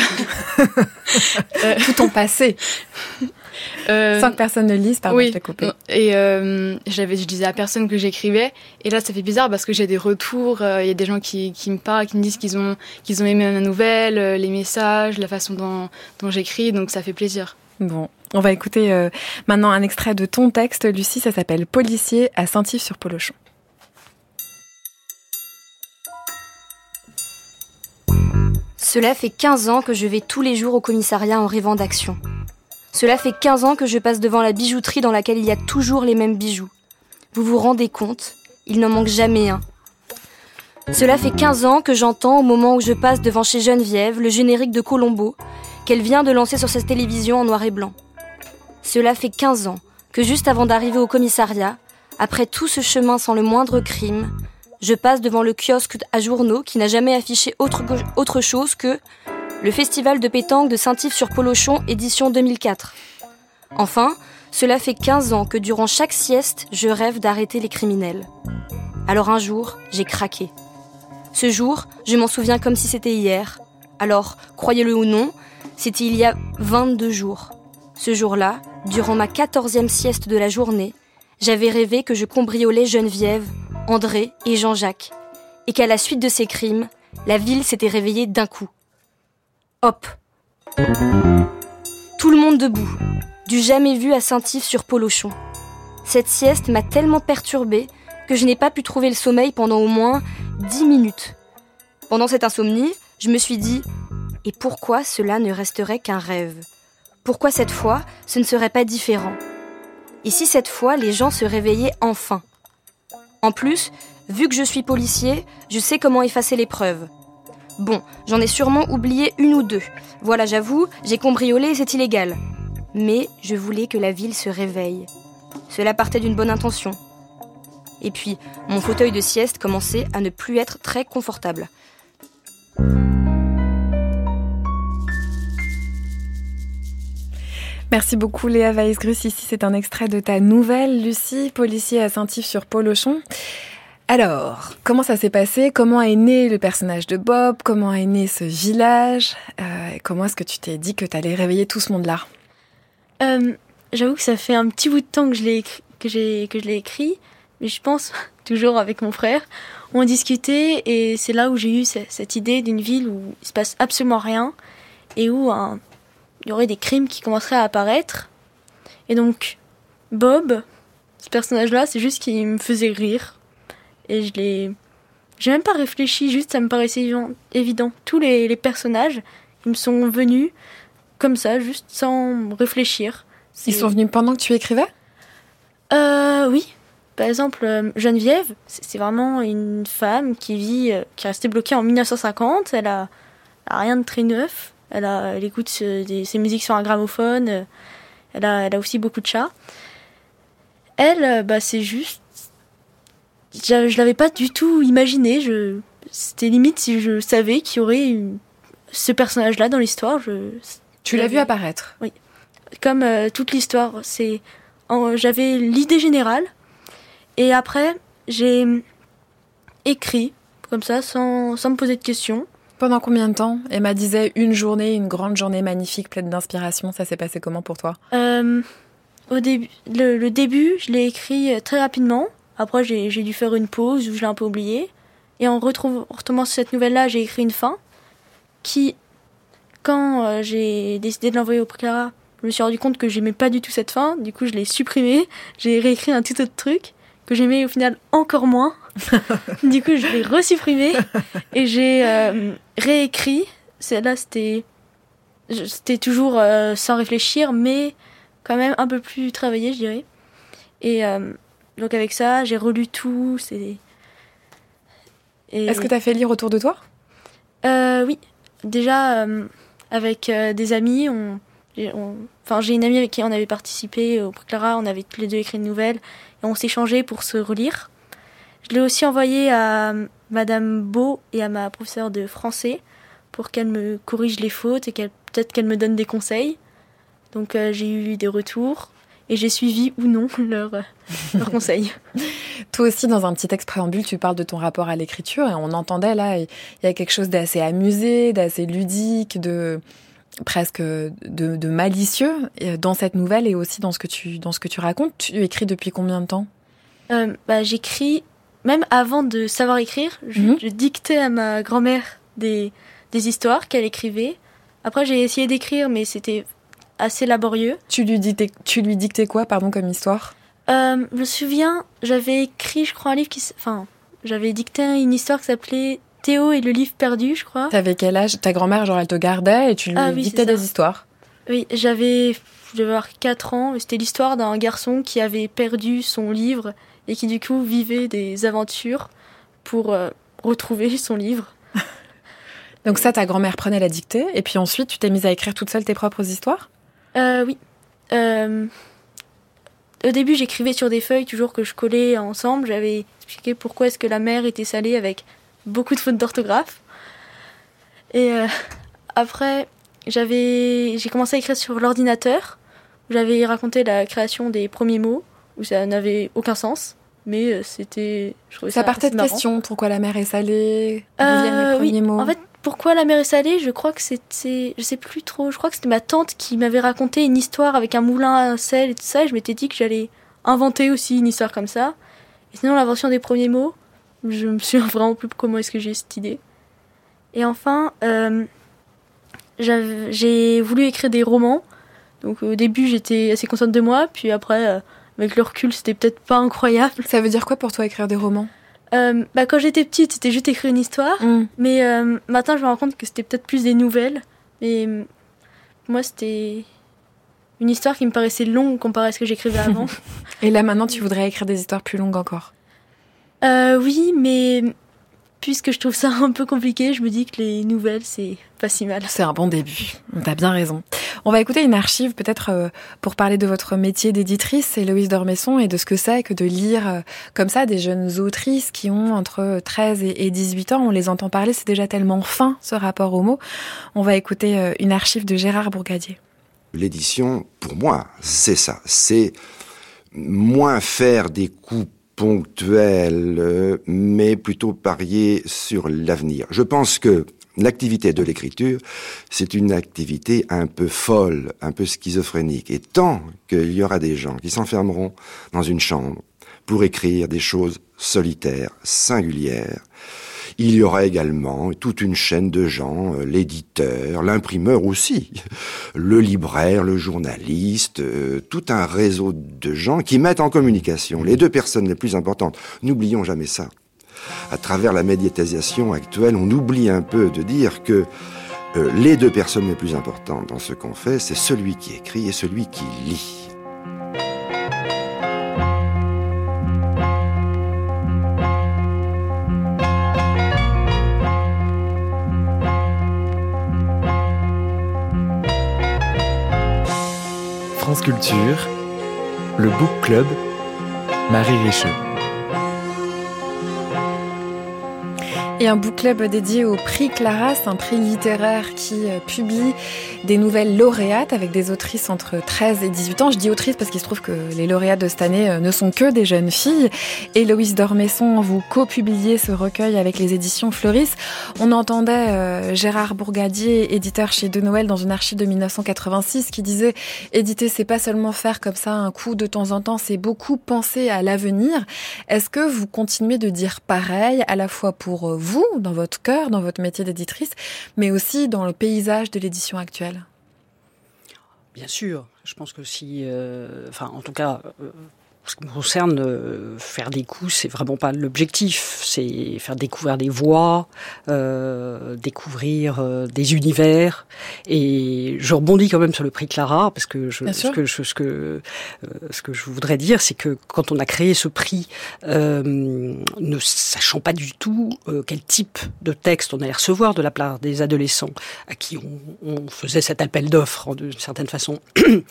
Tout ton passé. Sans que personne ne lise, pardon, je t'ai coupé. Et je disais à personne que j'écrivais. Et là, ça fait bizarre parce que j'ai des retours. Il y a des gens qui me parlent, qui me disent qu'ils ont aimé ma nouvelle, les messages, la façon dont j'écris. Donc ça fait plaisir. Bon, on va écouter maintenant un extrait de ton texte, Lucie. Ça s'appelle Policier à Saint-Yves-sur-Polochon. Cela fait 15 ans que je vais tous les jours au commissariat en rêvant d'action. Cela fait 15 ans que je passe devant la bijouterie dans laquelle il y a toujours les mêmes bijoux. Vous vous rendez compte? Il n'en manque jamais un. Cela fait 15 ans que j'entends, au moment où je passe devant chez Geneviève, le générique de Colombo, qu'elle vient de lancer sur sa télévision en noir et blanc. Cela fait 15 ans que juste avant d'arriver au commissariat, après tout ce chemin sans le moindre crime, je passe devant le kiosque à journaux qui n'a jamais affiché autre chose que le festival de pétanque de Saint-Yves-sur-Polochon, édition 2004. Enfin, cela fait 15 ans que durant chaque sieste, je rêve d'arrêter les criminels. Alors un jour, j'ai craqué. Ce jour, je m'en souviens comme si c'était hier. Alors, croyez-le ou non, c'était il y a 22 jours. Ce jour-là, durant ma 14e sieste de la journée, j'avais rêvé que je cambriolais Geneviève, André et Jean-Jacques, et qu'à la suite de ces crimes, la ville s'était réveillée d'un coup. Hop! Tout le monde debout, du jamais vu à Saint-Yves-sur-Polochon. Cette sieste m'a tellement perturbée que je n'ai pas pu trouver le sommeil pendant au moins 10 minutes. Pendant cette insomnie, je me suis dit « Et pourquoi cela ne resterait qu'un rêve ? Pourquoi cette fois, ce ne serait pas différent ? Et si cette fois, les gens se réveillaient enfin ? En plus, vu que je suis policier, je sais comment effacer les preuves. Bon, j'en ai sûrement oublié une ou deux. Voilà, j'avoue, j'ai cambriolé et c'est illégal. Mais je voulais que la ville se réveille. Cela partait d'une bonne intention. Et puis, mon fauteuil de sieste commençait à ne plus être très confortable. Merci beaucoup Léa Weisgrus. Ici, c'est un extrait de ta nouvelle, Lucie, policier à Saint-Yves-sur-Polochon. Alors, comment ça s'est passé? Comment est né le personnage de Bob? Comment est né ce village? Comment est-ce que tu t'es dit que tu allais réveiller tout ce monde-là? J'avoue que ça fait un petit bout de temps que je l'ai écrit, mais je pense, toujours avec mon frère, on discutait et c'est là où j'ai eu cette idée d'une ville où il se passe absolument rien et où il y aurait des crimes qui commenceraient à apparaître. Et donc, Bob, ce personnage-là, c'est juste qu'il me faisait rire. Et j'ai même pas réfléchi, juste ça me paraissait évident. Tous les personnages, ils me sont venus comme ça, juste sans réfléchir. Ils sont venus pendant que tu écrivais? Oui. Par exemple, Geneviève, c'est vraiment une femme qui est restée bloquée en 1950. Elle a rien de très neuf. Elle écoute ses musiques sur un gramophone. Elle a aussi beaucoup de chats. Elle, c'est juste... Je l'avais pas du tout imaginé. C'était limite si je savais qu'il y aurait ce personnage-là dans l'histoire. Tu l'as vu apparaître? Oui. Comme toute l'histoire, j'avais l'idée générale et après j'ai écrit comme ça sans me poser de questions. Pendant combien de temps? Emma disait une journée, une grande journée magnifique, pleine d'inspiration. Ça s'est passé comment pour toi? Au début, le début, je l'ai écrit très rapidement. Après, j'ai dû faire une pause où je l'ai un peu oublié. Et en retombant sur cette nouvelle-là, j'ai écrit une fin qui, quand j'ai décidé de l'envoyer au prix Clara, je me suis rendu compte que j'aimais pas du tout cette fin. Du coup, je l'ai supprimée. J'ai réécrit un tout autre truc que j'aimais au final encore moins. Du coup, je l'ai resupprimé et j'ai réécrit. Celle-là, c'était toujours sans réfléchir, mais quand même un peu plus travaillé, je dirais. Et donc avec ça, j'ai relu tout. Est-ce que tu as fait lire autour de toi? Oui. Déjà, avec des amis, j'ai une amie avec qui on avait participé au prix Clara, on avait tous les deux écrit une nouvelle et on s'échangeait pour se relire. Je l'ai aussi envoyé à Madame Beau et à ma professeure de français pour qu'elle me corrige les fautes et peut-être qu'elle me donne des conseils. Donc j'ai eu des retours et j'ai suivi ou non leurs conseils. Toi aussi, dans un petit texte préambule, tu parles de ton rapport à l'écriture et on entendait là, il y a quelque chose d'assez amusé, d'assez ludique, presque de malicieux dans cette nouvelle et aussi dans ce que tu racontes. Tu écris depuis combien de temps? J'écris, même avant de savoir écrire, je dictais à ma grand-mère des histoires qu'elle écrivait. Après, j'ai essayé d'écrire, mais c'était assez laborieux. Tu lui dictais quoi, pardon, comme histoire? Je me souviens, j'avais écrit, je crois, un livre j'avais dicté une histoire qui s'appelait Théo et le livre perdu, je crois. T'avais quel âge? Ta grand-mère, genre, elle te gardait et tu lui dictais des histoires? Oui, je devais avoir 4 ans. C'était l'histoire d'un garçon qui avait perdu son livre et qui, du coup, vivait des aventures pour retrouver son livre. Donc ça, ta grand-mère prenait la dictée et puis ensuite, tu t'es mise à écrire toute seule tes propres histoires? Oui. Au début, j'écrivais sur des feuilles toujours que je collais ensemble. J'avais expliqué pourquoi est-ce que la mer était salée avec beaucoup de fautes d'orthographe. Et après, j'ai commencé à écrire sur l'ordinateur. J'avais raconté la création des premiers mots, où ça n'avait aucun sens. Mais je trouvais ça partait de marrant. Question, pourquoi la mer est salée? D'où viennent les premiers mots? En fait, pourquoi la mer est salée, je crois que c'était... Je sais plus trop. Je crois que c'était ma tante qui m'avait raconté une histoire avec un moulin à sel et tout ça. Et je m'étais dit que j'allais inventer aussi une histoire comme ça. Et sinon, l'invention des premiers mots, je me souviens vraiment plus comment est-ce que j'ai cette idée. Et enfin, j'ai voulu écrire des romans. Donc au début, j'étais assez contente de moi. Puis après, avec le recul, c'était peut-être pas incroyable. Ça veut dire quoi pour toi, écrire des romans? Quand j'étais petite, c'était juste écrire une histoire. Mais maintenant, je me rends compte que c'était peut-être plus des nouvelles. Mais moi, c'était une histoire qui me paraissait longue comparée à ce que j'écrivais avant. Et là, maintenant, tu voudrais écrire des histoires plus longues encore? Oui, mais puisque je trouve ça un peu compliqué, je me dis que les nouvelles, c'est pas si mal. C'est un bon début, t'as bien raison. On va écouter une archive peut-être pour parler de votre métier d'éditrice, Héloïse d'Ormesson, et de ce que c'est que de lire comme ça des jeunes autrices qui ont entre 13 et 18 ans. On les entend parler, c'est déjà tellement fin ce rapport aux mots. On va écouter une archive de Gérard Bourgadier. L'édition, pour moi, c'est ça. C'est moins faire des coups ponctuel, mais plutôt parier sur l'avenir. Je pense que l'activité de l'écriture, c'est une activité un peu folle, un peu schizophrénique. Et tant qu'il y aura des gens qui s'enfermeront dans une chambre pour écrire des choses solitaires, singulières, il y aura également toute une chaîne de gens, l'éditeur, l'imprimeur aussi, le libraire, le journaliste, tout un réseau de gens qui mettent en communication les deux personnes les plus importantes. N'oublions jamais ça. À travers la médiatisation actuelle, on oublie un peu de dire que les deux personnes les plus importantes dans ce qu'on fait, c'est celui qui écrit et celui qui lit. France Culture, le Book Club, Marie Richeux. Et un book club dédié au prix Clara, c'est un prix littéraire qui publie des nouvelles lauréates avec des autrices entre 13 et 18 ans. Je dis autrices parce qu'il se trouve que les lauréates de cette année ne sont que des jeunes filles. Héloïse d'Ormesson, vous co-publiez ce recueil avec les éditions Fleuris. On entendait Gérard Bourgadier, éditeur chez De Noël, dans une archive de 1986, qui disait « Éditer, c'est pas seulement faire comme ça un coup de temps en temps, c'est beaucoup penser à l'avenir ». Est-ce que vous continuez de dire pareil, à la fois pour vous, dans votre cœur, dans votre métier d'éditrice, mais aussi dans le paysage de l'édition actuelle? Bien sûr. Je pense que si... en tout cas... ce qui me concerne, faire des coups, c'est vraiment pas l'objectif. C'est faire découvrir des voix, découvrir des univers. Et je rebondis quand même sur le prix Clara, parce que ce que je voudrais dire, c'est que quand on a créé ce prix, ne sachant pas du tout quel type de texte on allait recevoir de la part des adolescents à qui on faisait cet appel d'offres d'une certaine façon.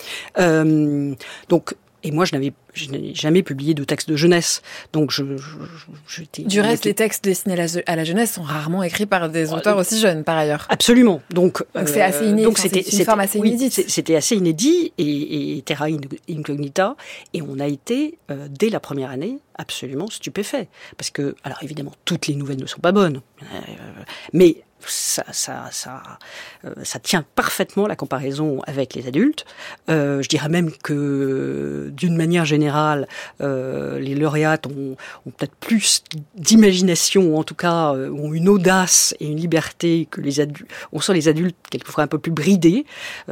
Et moi, je n'ai jamais publié de texte de jeunesse. Donc, du reste, les textes destinés à la jeunesse sont rarement écrits par des auteurs aussi jeunes, par ailleurs. Absolument. Donc c'est assez inédit. Donc c'était une forme assez inédite. C'était assez inédit et terra incognita. Et on a été, dès la première année, absolument stupéfaits. Parce que, alors évidemment, toutes les nouvelles ne sont pas bonnes. Mais ça tient parfaitement la comparaison avec les adultes. Je dirais même que, d'une manière générale, les lauréates ont peut-être plus d'imagination, ou en tout cas ont une audace et une liberté que les adultes. On sent les adultes quelquefois un peu plus bridés.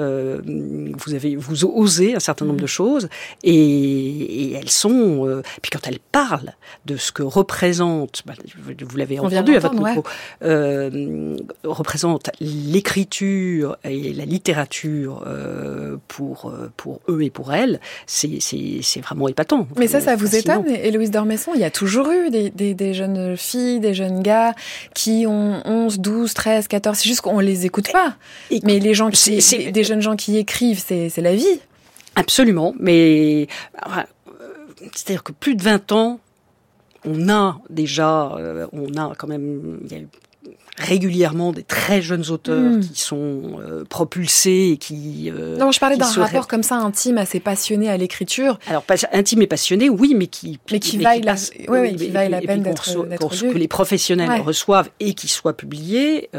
Vous osez un certain nombre de choses, et elles sont. Puis quand elles parlent de ce que représente, vous l'avez entendu à votre micro. Représente l'écriture et la littérature pour eux et pour elles, c'est vraiment épatant. Mais ça vous étonne, Héloïse d'Ormesson? Il y a toujours eu des jeunes filles, des jeunes gars qui ont 11, 12, 13, 14, c'est juste qu'on les écoute pas. Mais les gens des jeunes gens qui écrivent, c'est la vie. Absolument, mais c'est-à-dire que plus de 20 ans, on a quand même... régulièrement des très jeunes auteurs qui sont propulsés et qui... non, je parlais d'un rapport comme ça intime, assez passionné à l'écriture. Alors, pas intime et passionné, oui, mais qui vaille la peine d'être lu. Que les professionnels reçoivent et qui soient publiés,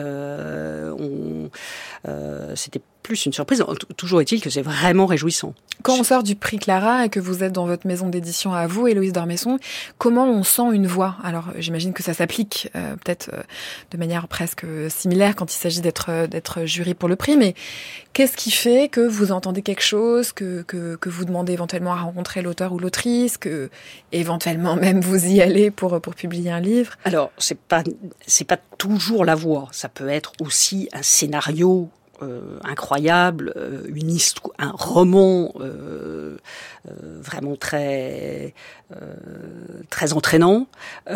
c'était plus une surprise. Toujours est-il que c'est vraiment réjouissant. Quand on sort du prix Clara et que vous êtes dans votre maison d'édition à vous, Héloïse d'Ormesson, comment on sent une voix? Alors, j'imagine que ça s'applique peut-être de manière presque similaire quand il s'agit d'être jury pour le prix, mais qu'est-ce qui fait que vous entendez quelque chose, que vous demandez éventuellement à rencontrer l'auteur ou l'autrice, que éventuellement même vous y allez pour publier un livre? Alors, c'est pas toujours la voix. Ça peut être aussi un scénario incroyable, un roman vraiment très entraînant.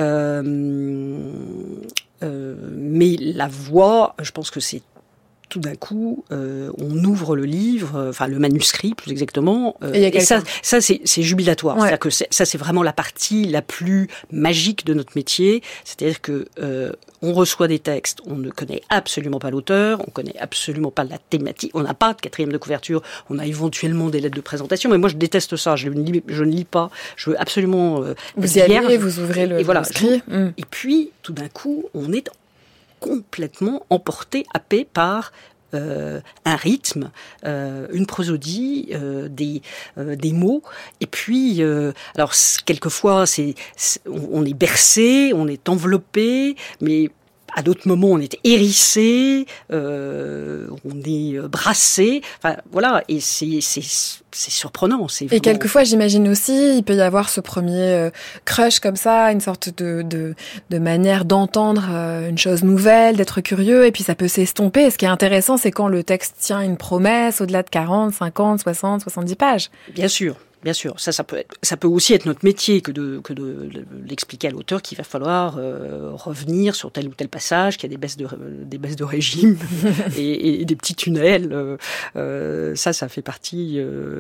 Mais la voix, je pense que c'est tout d'un coup, on ouvre le livre, enfin le manuscrit plus exactement, et ça c'est jubilatoire. Ouais. C'est-à-dire que ça c'est vraiment la partie la plus magique de notre métier. C'est-à-dire que on reçoit des textes, on ne connaît absolument pas l'auteur, on connaît absolument pas la thématique, on n'a pas de 4e de couverture, on a éventuellement des lettres de présentation, mais moi je déteste ça, je ne lis pas, je veux absolument... vous y allez, vous ouvrez le manuscrit. Et puis, tout d'un coup, on est complètement emporté, happé par un rythme, une prosodie, des mots, et puis alors quelquefois on est bercé, on est enveloppé, mais à d'autres moments on est hérissé, on est brassé, enfin voilà, et c'est surprenant. C'est vraiment... Et quelquefois, j'imagine aussi, il peut y avoir ce premier crush comme ça, une sorte de manière d'entendre une chose nouvelle, d'être curieux, et puis ça peut s'estomper. Et ce qui est intéressant, c'est quand le texte tient une promesse au-delà de 40, 50, 60, 70 pages. Bien sûr. Bien sûr, ça peut aussi être notre métier que de l'expliquer à l'auteur qu'il va falloir revenir sur tel ou tel passage, qu'il y a des baisses de régime et des petits tunnels. Ça fait partie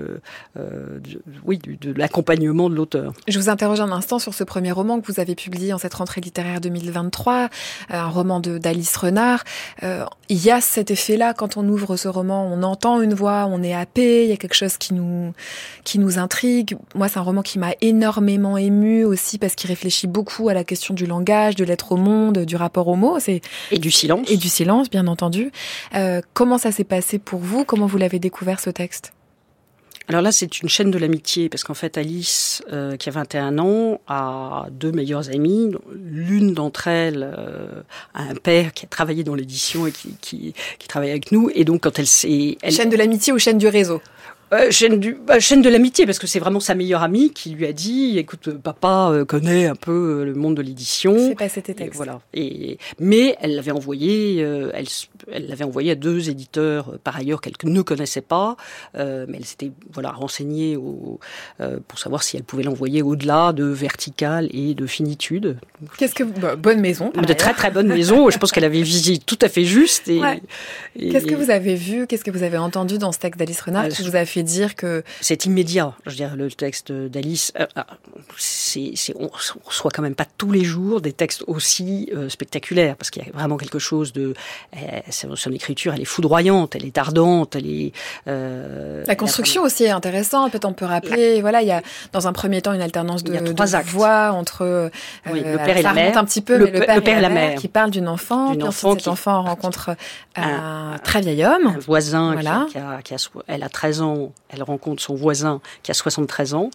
de l'accompagnement de l'auteur. Je vous interroge un instant sur ce premier roman que vous avez publié en cette rentrée littéraire 2023, un roman d'Alice Renard. Il y a cet effet-là quand on ouvre ce roman, on entend une voix, on est happé, il y a quelque chose qui nous intrigue. Moi, c'est un roman qui m'a énormément émue aussi parce qu'il réfléchit beaucoup à la question du langage, de l'être au monde, du rapport aux mots. Et du silence. Et du silence, bien entendu. Comment ça s'est passé pour vous ? Comment vous l'avez découvert, ce texte ? Alors là, c'est une chaîne de l'amitié, parce qu'en fait, Alice, qui a 21 ans, a 2 meilleures amies. L'une d'entre elles a un père qui a travaillé dans l'édition et qui travaille avec nous. Et donc, quand elle... Chaîne de l'amitié ou chaîne du réseau ? Chaîne de l'amitié, parce que c'est vraiment sa meilleure amie qui lui a dit, écoute, papa connaît un peu le monde de l'édition. Fais passer tes textes. Voilà. Mais elle l'avait envoyé, elle l'avait envoyé à 2 éditeurs par ailleurs qu'elle ne connaissait pas, mais elle s'était renseignée pour savoir si elle pouvait l'envoyer au-delà de Vertical et de Finitude. Bonne maison. De très très bonne maison. Je pense qu'elle avait visé tout à fait juste. Qu'est-ce que vous avez vu, qu'est-ce que vous avez entendu dans ce texte d'Alice Renard qui vous a fait dire que... C'est immédiat. Je veux dire, le texte d'Alice, on reçoit quand même pas tous les jours des textes aussi spectaculaires, parce qu'il y a vraiment quelque chose de... son écriture, elle est foudroyante, elle est ardente, elle est... la construction aussi est intéressante, peut-être on peut rappeler, il y a dans un premier temps une alternance de voix entre... le père et la mère. Un petit peu, le père et la mère qui parle d'une enfant, puis ensuite cet enfant rencontre un très vieil homme. Un voisin elle a 13 ans, elle rencontre son voisin qui a 73 ans.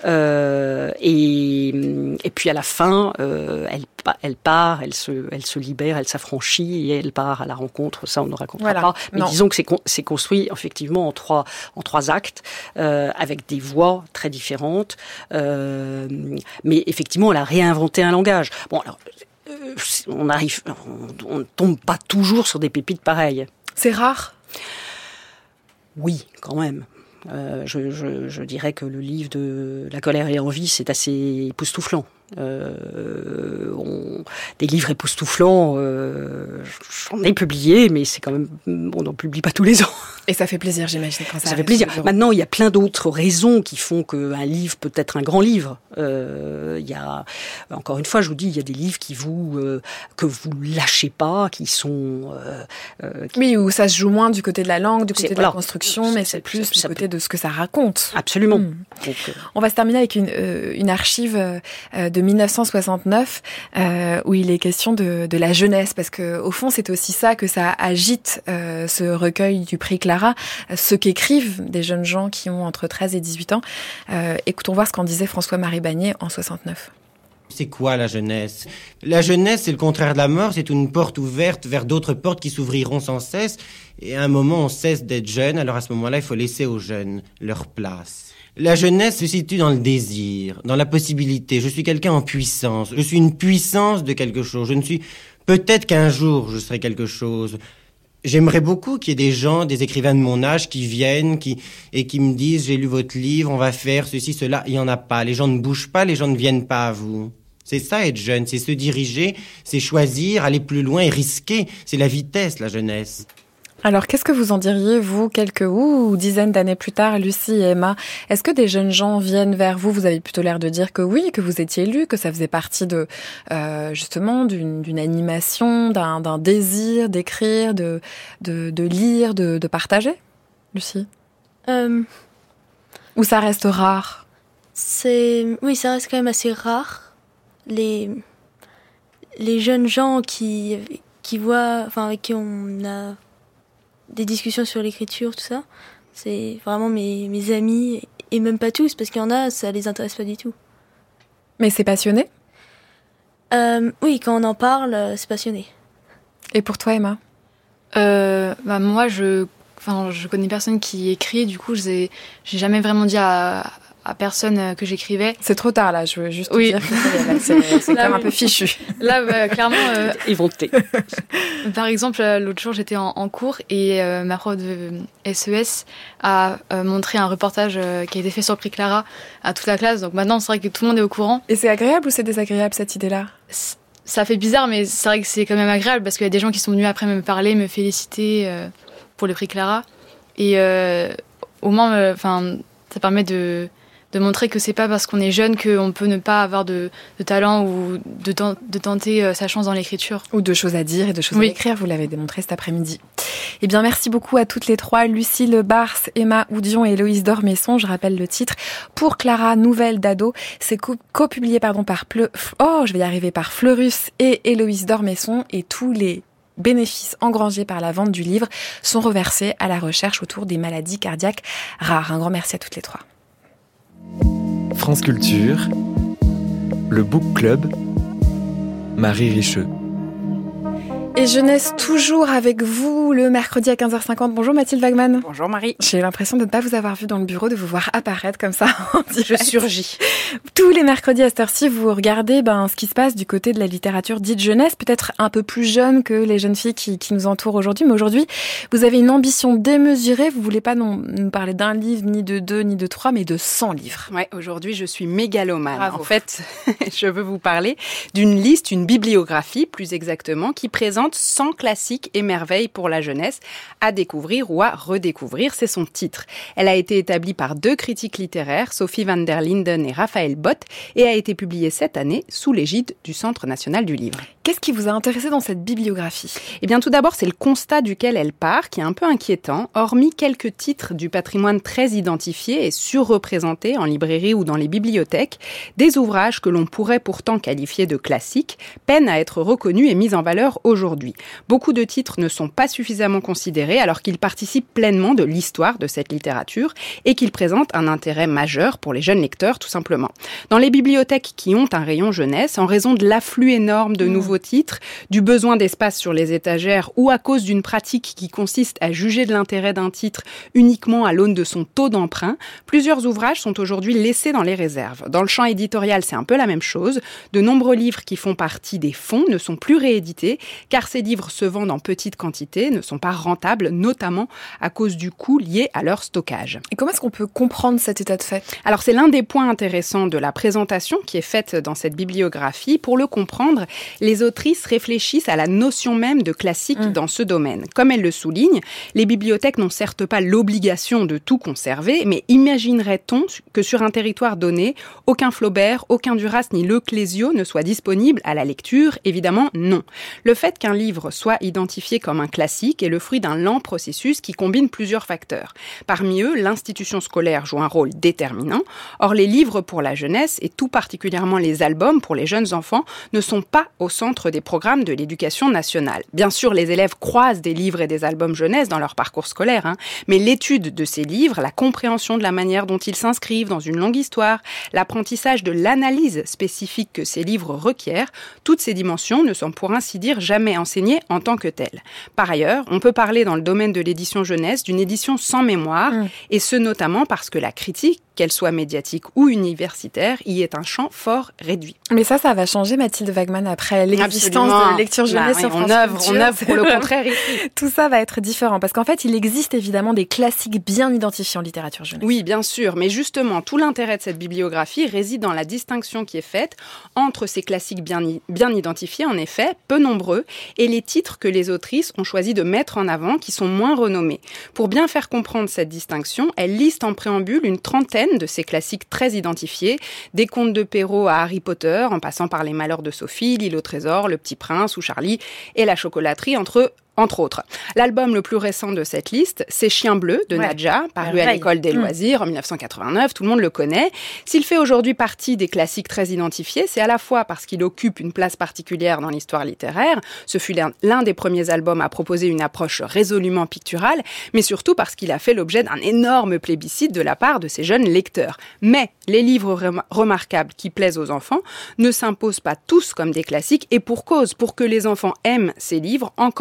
Et puis à la fin, elle part, elle se libère, elle s'affranchit et elle part à la rencontre. Ça, on ne racontera pas. Mais disons que c'est construit effectivement en trois actes, avec des voix très différentes. Mais effectivement, elle a réinventé un langage. Bon, alors, on ne tombe pas toujours sur des pépites pareilles. C'est rare. Oui, quand même. Je dirais que le livre de La colère et l'envie, c'est assez époustouflant. Des livres époustouflants, j'en ai publié, mais c'est quand même, on n'en publie pas tous les ans. Et ça fait plaisir, j'imagine, quand ça fait plaisir. Maintenant, il y a plein d'autres raisons qui font qu'un livre peut être un grand livre. Il y a, encore une fois, je vous dis, il y a des livres que vous lâchez pas, qui sont... Oui, où ça se joue moins du côté de la langue, du côté de la construction, mais c'est plus du côté de ce que ça raconte. Absolument. Donc, on va se terminer avec une archive de 1969 où il est question de la jeunesse, parce que au fond c'est aussi ça que ça agite, ce recueil du prix Clara, ce qu'écrivent des jeunes gens qui ont entre 13 et 18 ans. Écoutons voir ce qu'en disait François-Marie Bagné en 69. C'est quoi la jeunesse ? La jeunesse, c'est le contraire de la mort, c'est une porte ouverte vers d'autres portes qui s'ouvriront sans cesse, et à un moment on cesse d'être jeune, alors à ce moment-là il faut laisser aux jeunes leur place. La jeunesse se situe dans le désir, dans la possibilité. Je suis quelqu'un en puissance. Je suis une puissance de quelque chose. Peut-être qu'un jour, je serai quelque chose. J'aimerais beaucoup qu'il y ait des gens, des écrivains de mon âge qui viennent et qui me disent « J'ai lu votre livre, on va faire ceci, cela ». Il n'y en a pas. Les gens ne bougent pas, les gens ne viennent pas à vous. C'est ça, être jeune. C'est se diriger, c'est choisir, aller plus loin et risquer. C'est la vitesse, la jeunesse. Alors, qu'est-ce que vous en diriez, vous, quelques dizaines d'années plus tard, Lucie et Emma ? Est-ce que des jeunes gens viennent vers vous ? Vous avez plutôt l'air de dire que oui, que vous étiez lu, que ça faisait partie de, justement, d'une animation, d'un désir d'écrire, de lire, de partager, Lucie ? Ou ça reste rare ? Oui, ça reste quand même assez rare. Les jeunes gens qui voient, avec qui on a des discussions sur l'écriture, tout ça, c'est vraiment mes amis, et même pas tous, parce qu'il y en a, ça les intéresse pas du tout. Mais c'est passionné ? Oui, quand on en parle, c'est passionné. Et pour toi, Emma ? Moi, je connais personne qui écrit, du coup, j'ai jamais vraiment dit à à personne que j'écrivais. C'est trop tard là, je veux juste te dire que c'est quand même un peu fichu. Là, clairement... éventé. Par exemple, l'autre jour, j'étais en cours et ma prof de SES a montré un reportage qui a été fait sur le prix Clara à toute la classe. Donc maintenant, c'est vrai que tout le monde est au courant. Et c'est agréable ou c'est désagréable cette idée-là ? Ça fait bizarre, mais c'est vrai que c'est quand même agréable parce qu'il y a des gens qui sont venus après me parler, me féliciter pour le prix Clara. Et au moins, ça permet de montrer que c'est pas parce qu'on est jeune qu'on peut ne pas avoir de talent ou de tenter sa chance dans l'écriture. Ou de choses à dire et de choses à écrire, vous l'avez démontré cet après-midi. Eh bien, merci beaucoup à toutes les trois, Lucille Bars, Emma Oudion et Héloïse d'Ormesson. Je rappelle le titre, Pour Clara, nouvelle d'ado. C'est co-publié par par Fleurus et Héloïse d'Ormesson, et tous les bénéfices engrangés par la vente du livre sont reversés à la recherche autour des maladies cardiaques rares. Un grand merci à toutes les trois. France Culture, le Book Club, Marie Richeux. Et jeunesse toujours avec vous le mercredi à 15h50. Bonjour Mathilde Wagman. Bonjour Marie. J'ai l'impression de ne pas vous avoir vu dans le bureau, de vous voir apparaître comme ça en direct. Je surgis. Tous les mercredis à cette heure-ci, vous regardez ce qui se passe du côté de la littérature dite jeunesse, peut-être un peu plus jeune que les jeunes filles qui nous entourent aujourd'hui. Mais aujourd'hui, vous avez une ambition démesurée. Vous voulez pas nous parler d'un livre, ni de 2, ni de 3, mais de 100 livres. Ouais, aujourd'hui, je suis mégalomane. Bravo. En fait, je veux vous parler d'une liste, une bibliographie plus exactement, qui présente 100 classiques et merveilles pour la jeunesse à découvrir ou à redécouvrir. C'est son titre. Elle a été établie par 2 critiques littéraires, Sophie van der Linden et Raphaël Bott, et a été publiée cette année sous l'égide du Centre national du livre. Qu'est-ce qui vous a intéressé dans cette bibliographie ? Eh bien, tout d'abord, c'est le constat duquel elle part, qui est un peu inquiétant. Hormis quelques titres du patrimoine très identifiés et surreprésentés en librairie ou dans les bibliothèques, des ouvrages que l'on pourrait pourtant qualifier de classiques peinent à être reconnus et mis en valeur aujourd'hui. Beaucoup de titres ne sont pas suffisamment considérés alors qu'ils participent pleinement de l'histoire de cette littérature et qu'ils présentent un intérêt majeur pour les jeunes lecteurs, tout simplement. Dans les bibliothèques qui ont un rayon jeunesse, en raison de l'afflux énorme de nouveaux titres, du besoin d'espace sur les étagères ou à cause d'une pratique qui consiste à juger de l'intérêt d'un titre uniquement à l'aune de son taux d'emprunt, plusieurs ouvrages sont aujourd'hui laissés dans les réserves. Dans le champ éditorial, c'est un peu la même chose. De nombreux livres qui font partie des fonds ne sont plus réédités car ces livres se vendent en petite quantité, ne sont pas rentables, notamment à cause du coût lié à leur stockage. Et comment est-ce qu'on peut comprendre cet état de fait ? Alors c'est l'un des points intéressants de la présentation qui est faite dans cette bibliographie. Pour le comprendre, les autrices réfléchissent à la notion même de classique dans ce domaine. Comme elles le soulignent, les bibliothèques n'ont certes pas l'obligation de tout conserver, mais imaginerait-on que sur un territoire donné, aucun Flaubert, aucun Duras ni Le Clésio ne soit disponible à la lecture ? Évidemment, non. Le fait qu'un livre soit identifié comme un classique est le fruit d'un lent processus qui combine plusieurs facteurs. Parmi eux, l'institution scolaire joue un rôle déterminant. Or, les livres pour la jeunesse, et tout particulièrement les albums pour les jeunes enfants, ne sont pas au centre des programmes de l'éducation nationale. Bien sûr, les élèves croisent des livres et des albums jeunesse dans leur parcours scolaire, mais l'étude de ces livres, la compréhension de la manière dont ils s'inscrivent dans une longue histoire, l'apprentissage de l'analyse spécifique que ces livres requièrent, toutes ces dimensions ne sont pour ainsi dire jamais enseignées en tant que telles. Par ailleurs, on peut parler dans le domaine de l'édition jeunesse d'une édition sans mémoire, et ce notamment parce que la critique, qu'elle soit médiatique ou universitaire, y est un champ fort réduit. Mais ça va changer, Mathilde Wagman, après l'existence de la lecture jeunesse sur France Culture. On œuvre pour le contraire ici. Tout ça va être différent, parce qu'en fait, il existe évidemment des classiques bien identifiés en littérature jeunesse. Oui, bien sûr, mais justement, tout l'intérêt de cette bibliographie réside dans la distinction qui est faite entre ces classiques bien identifiés, en effet, peu nombreux, et les titres que les autrices ont choisi de mettre en avant, qui sont moins renommés. Pour bien faire comprendre cette distinction, elle liste en préambule une trentaine de ces classiques très identifiés, des contes de Perrault à Harry Potter, en passant par Les Malheurs de Sophie, L'Île au trésor, Le Petit Prince ou Charlie et la chocolaterie, entre autres. L'album le plus récent de cette liste, c'est Chien bleu de Nadja, paru à l'École des loisirs en 1989, tout le monde le connaît. S'il fait aujourd'hui partie des classiques très identifiés, c'est à la fois parce qu'il occupe une place particulière dans l'histoire littéraire, ce fut l'un des premiers albums à proposer une approche résolument picturale, mais surtout parce qu'il a fait l'objet d'un énorme plébiscite de la part de ses jeunes lecteurs. Mais les livres remarquables qui plaisent aux enfants ne s'imposent pas tous comme des classiques, et pour cause, pour que les enfants aiment ces livres, encore faudrait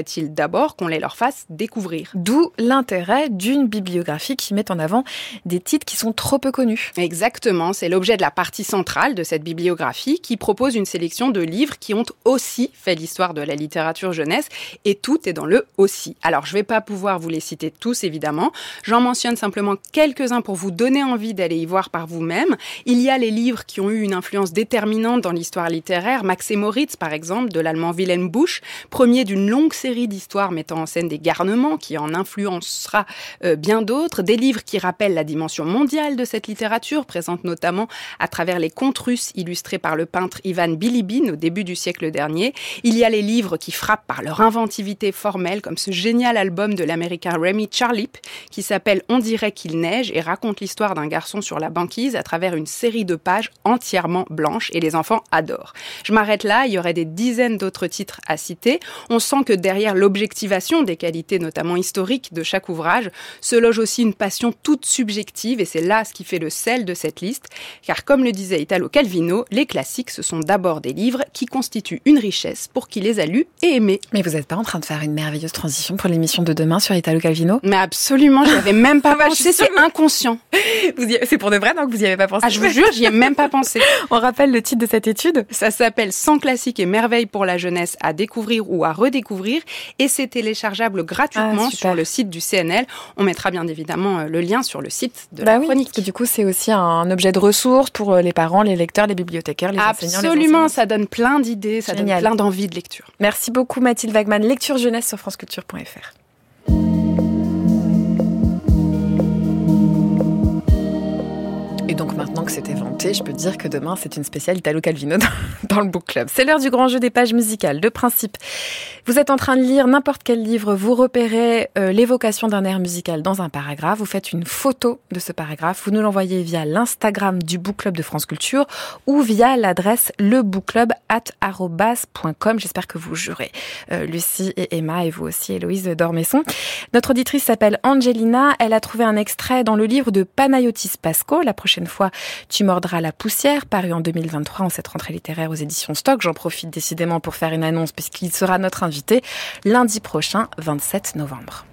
faudrait-il d'abord qu'on les leur fasse découvrir. D'où l'intérêt d'une bibliographie qui met en avant des titres qui sont trop peu connus. Exactement, c'est l'objet de la partie centrale de cette bibliographie qui propose une sélection de livres qui ont aussi fait l'histoire de la littérature jeunesse, et tout est dans le aussi. Alors, je ne vais pas pouvoir vous les citer tous, évidemment. J'en mentionne simplement quelques-uns pour vous donner envie d'aller y voir par vous-même. Il y a les livres qui ont eu une influence déterminante dans l'histoire littéraire. Max et Moritz, par exemple, de l'allemand Wilhelm Busch, premier d'une longue série d'histoires mettant en scène des garnements qui en influencera bien d'autres. Des livres qui rappellent la dimension mondiale de cette littérature, présente notamment à travers les contes russes illustrés par le peintre Ivan Bilibin au début du siècle dernier. Il y a les livres qui frappent par leur inventivité formelle, comme ce génial album de l'américain Remy Charlip, qui s'appelle « On dirait qu'il neige » et raconte l'histoire d'un garçon sur la banquise à travers une série de pages entièrement blanches, et les enfants adorent. Je m'arrête là, il y aurait des dizaines d'autres titres à citer. On sent que derrière l'objectivation des qualités, notamment historiques, de chaque ouvrage, se loge aussi une passion toute subjective, et c'est là ce qui fait le sel de cette liste, car comme le disait Italo Calvino, les classiques, ce sont d'abord des livres qui constituent une richesse pour qui les a lus et aimés. Mais vous n'êtes pas en train de faire une merveilleuse transition pour l'émission de demain sur Italo Calvino ? Mais absolument, j'y avais même pas pensé, c'est inconscient. C'est pour de vrai, donc vous n'y avez pas pensé ? Ah, je vous jure, j'y ai même pas pensé. On rappelle le titre de cette étude ? Ça s'appelle « 100 classiques et merveilles pour la jeunesse à découvrir ou à redécouvrir » et c'est téléchargeable gratuitement sur le site du CNL. On mettra bien évidemment le lien sur le site de la chronique. Parce que du coup, c'est aussi un objet de ressource pour les parents, les lecteurs, les bibliothécaires, les enseignants. Absolument, ça donne plein d'idées, ça donne plein d'envie de lecture. Merci beaucoup Mathilde Wagman, lecture jeunesse sur franceculture.fr. Et donc maintenant que c'était vanté, je peux dire que demain c'est une spéciale Italo Calvino dans le book club. C'est l'heure du grand jeu des pages musicales. De principe, vous êtes en train de lire n'importe quel livre, vous repérez l'évocation d'un air musical dans un paragraphe, vous faites une photo de ce paragraphe, vous nous l'envoyez via l'Instagram du book club de France Culture ou via l'adresse lebookclub@arobase.com. J'espère que vous jouerez. Lucie et Emma et vous aussi Héloïse d'Ormesson. Notre auditrice s'appelle Angelina, elle a trouvé un extrait dans le livre de Panayotis Pasco, La prochaine fois, tu mordras la poussière, paru en 2023 en cette rentrée littéraire aux éditions Stock. J'en profite décidément pour faire une annonce puisqu'il sera notre invité lundi prochain, 27 novembre.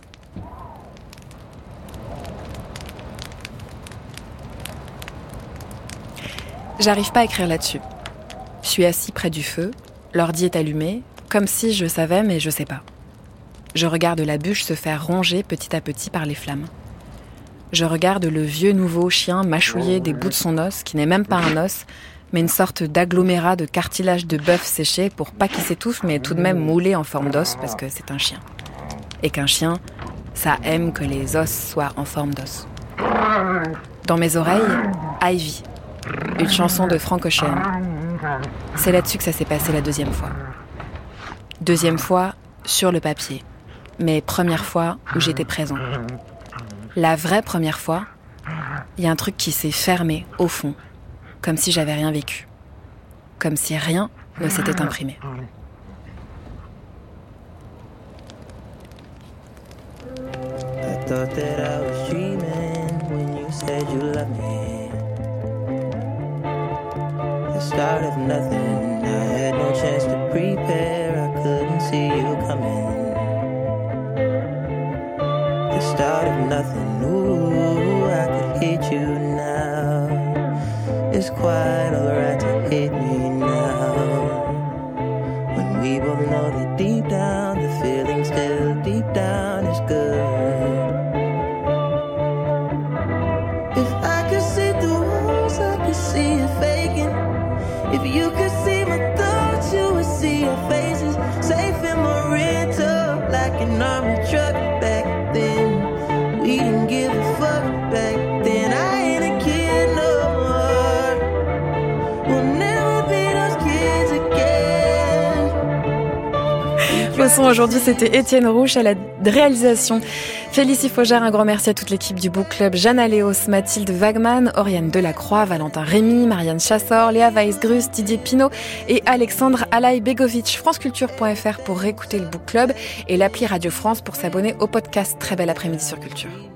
J'arrive pas à écrire là-dessus. Je suis assis près du feu, l'ordi est allumé, comme si je savais mais je sais pas. Je regarde la bûche se faire ronger petit à petit par les flammes. Je regarde le vieux nouveau chien mâchouiller des bouts de son os, qui n'est même pas un os, mais une sorte d'agglomérat de cartilage de bœuf séché pour pas qu'il s'étouffe, mais tout de même moulé en forme d'os, parce que c'est un chien. Et qu'un chien, ça aime que les os soient en forme d'os. Dans mes oreilles, Ivy, une chanson de Frank Ocean. C'est là-dessus que ça s'est passé la deuxième fois. Deuxième fois, sur le papier. Mais première fois où j'étais présent. La vraie première fois, il y a un truc qui s'est fermé au fond, comme si j'avais rien vécu, comme si rien ne s'était imprimé. I thought that I was dreaming when you said you loved me. The start of nothing, I had no chance to prepare, I couldn't see you coming. Start of nothing, ooh, I could hate you now. It's quite alright to hate me now. When we both know that deep down, the feeling still deep down is good. If I could see through walls, I could see you faking. If you could see my thoughts, you would see your faces. Safe in my rental, like an army truck back then. We didn't give a fuck back then. I ain't a kid no more. We'll never be those kids again. Au son aujourd'hui, c'était Étienne Rouche à la réalisation. Félicie Faugère, un grand merci à toute l'équipe du Book Club. Jeanne Léos, Mathilde Wagman, Oriane Delacroix, Valentin Rémy, Marianne Chassor, Léa Weisgrus, Didier Pinault et Alexandre Alaï-Begovic. franceculture.fr pour réécouter le Book Club et l'appli Radio France pour s'abonner au podcast. Très bel après-midi sur Culture.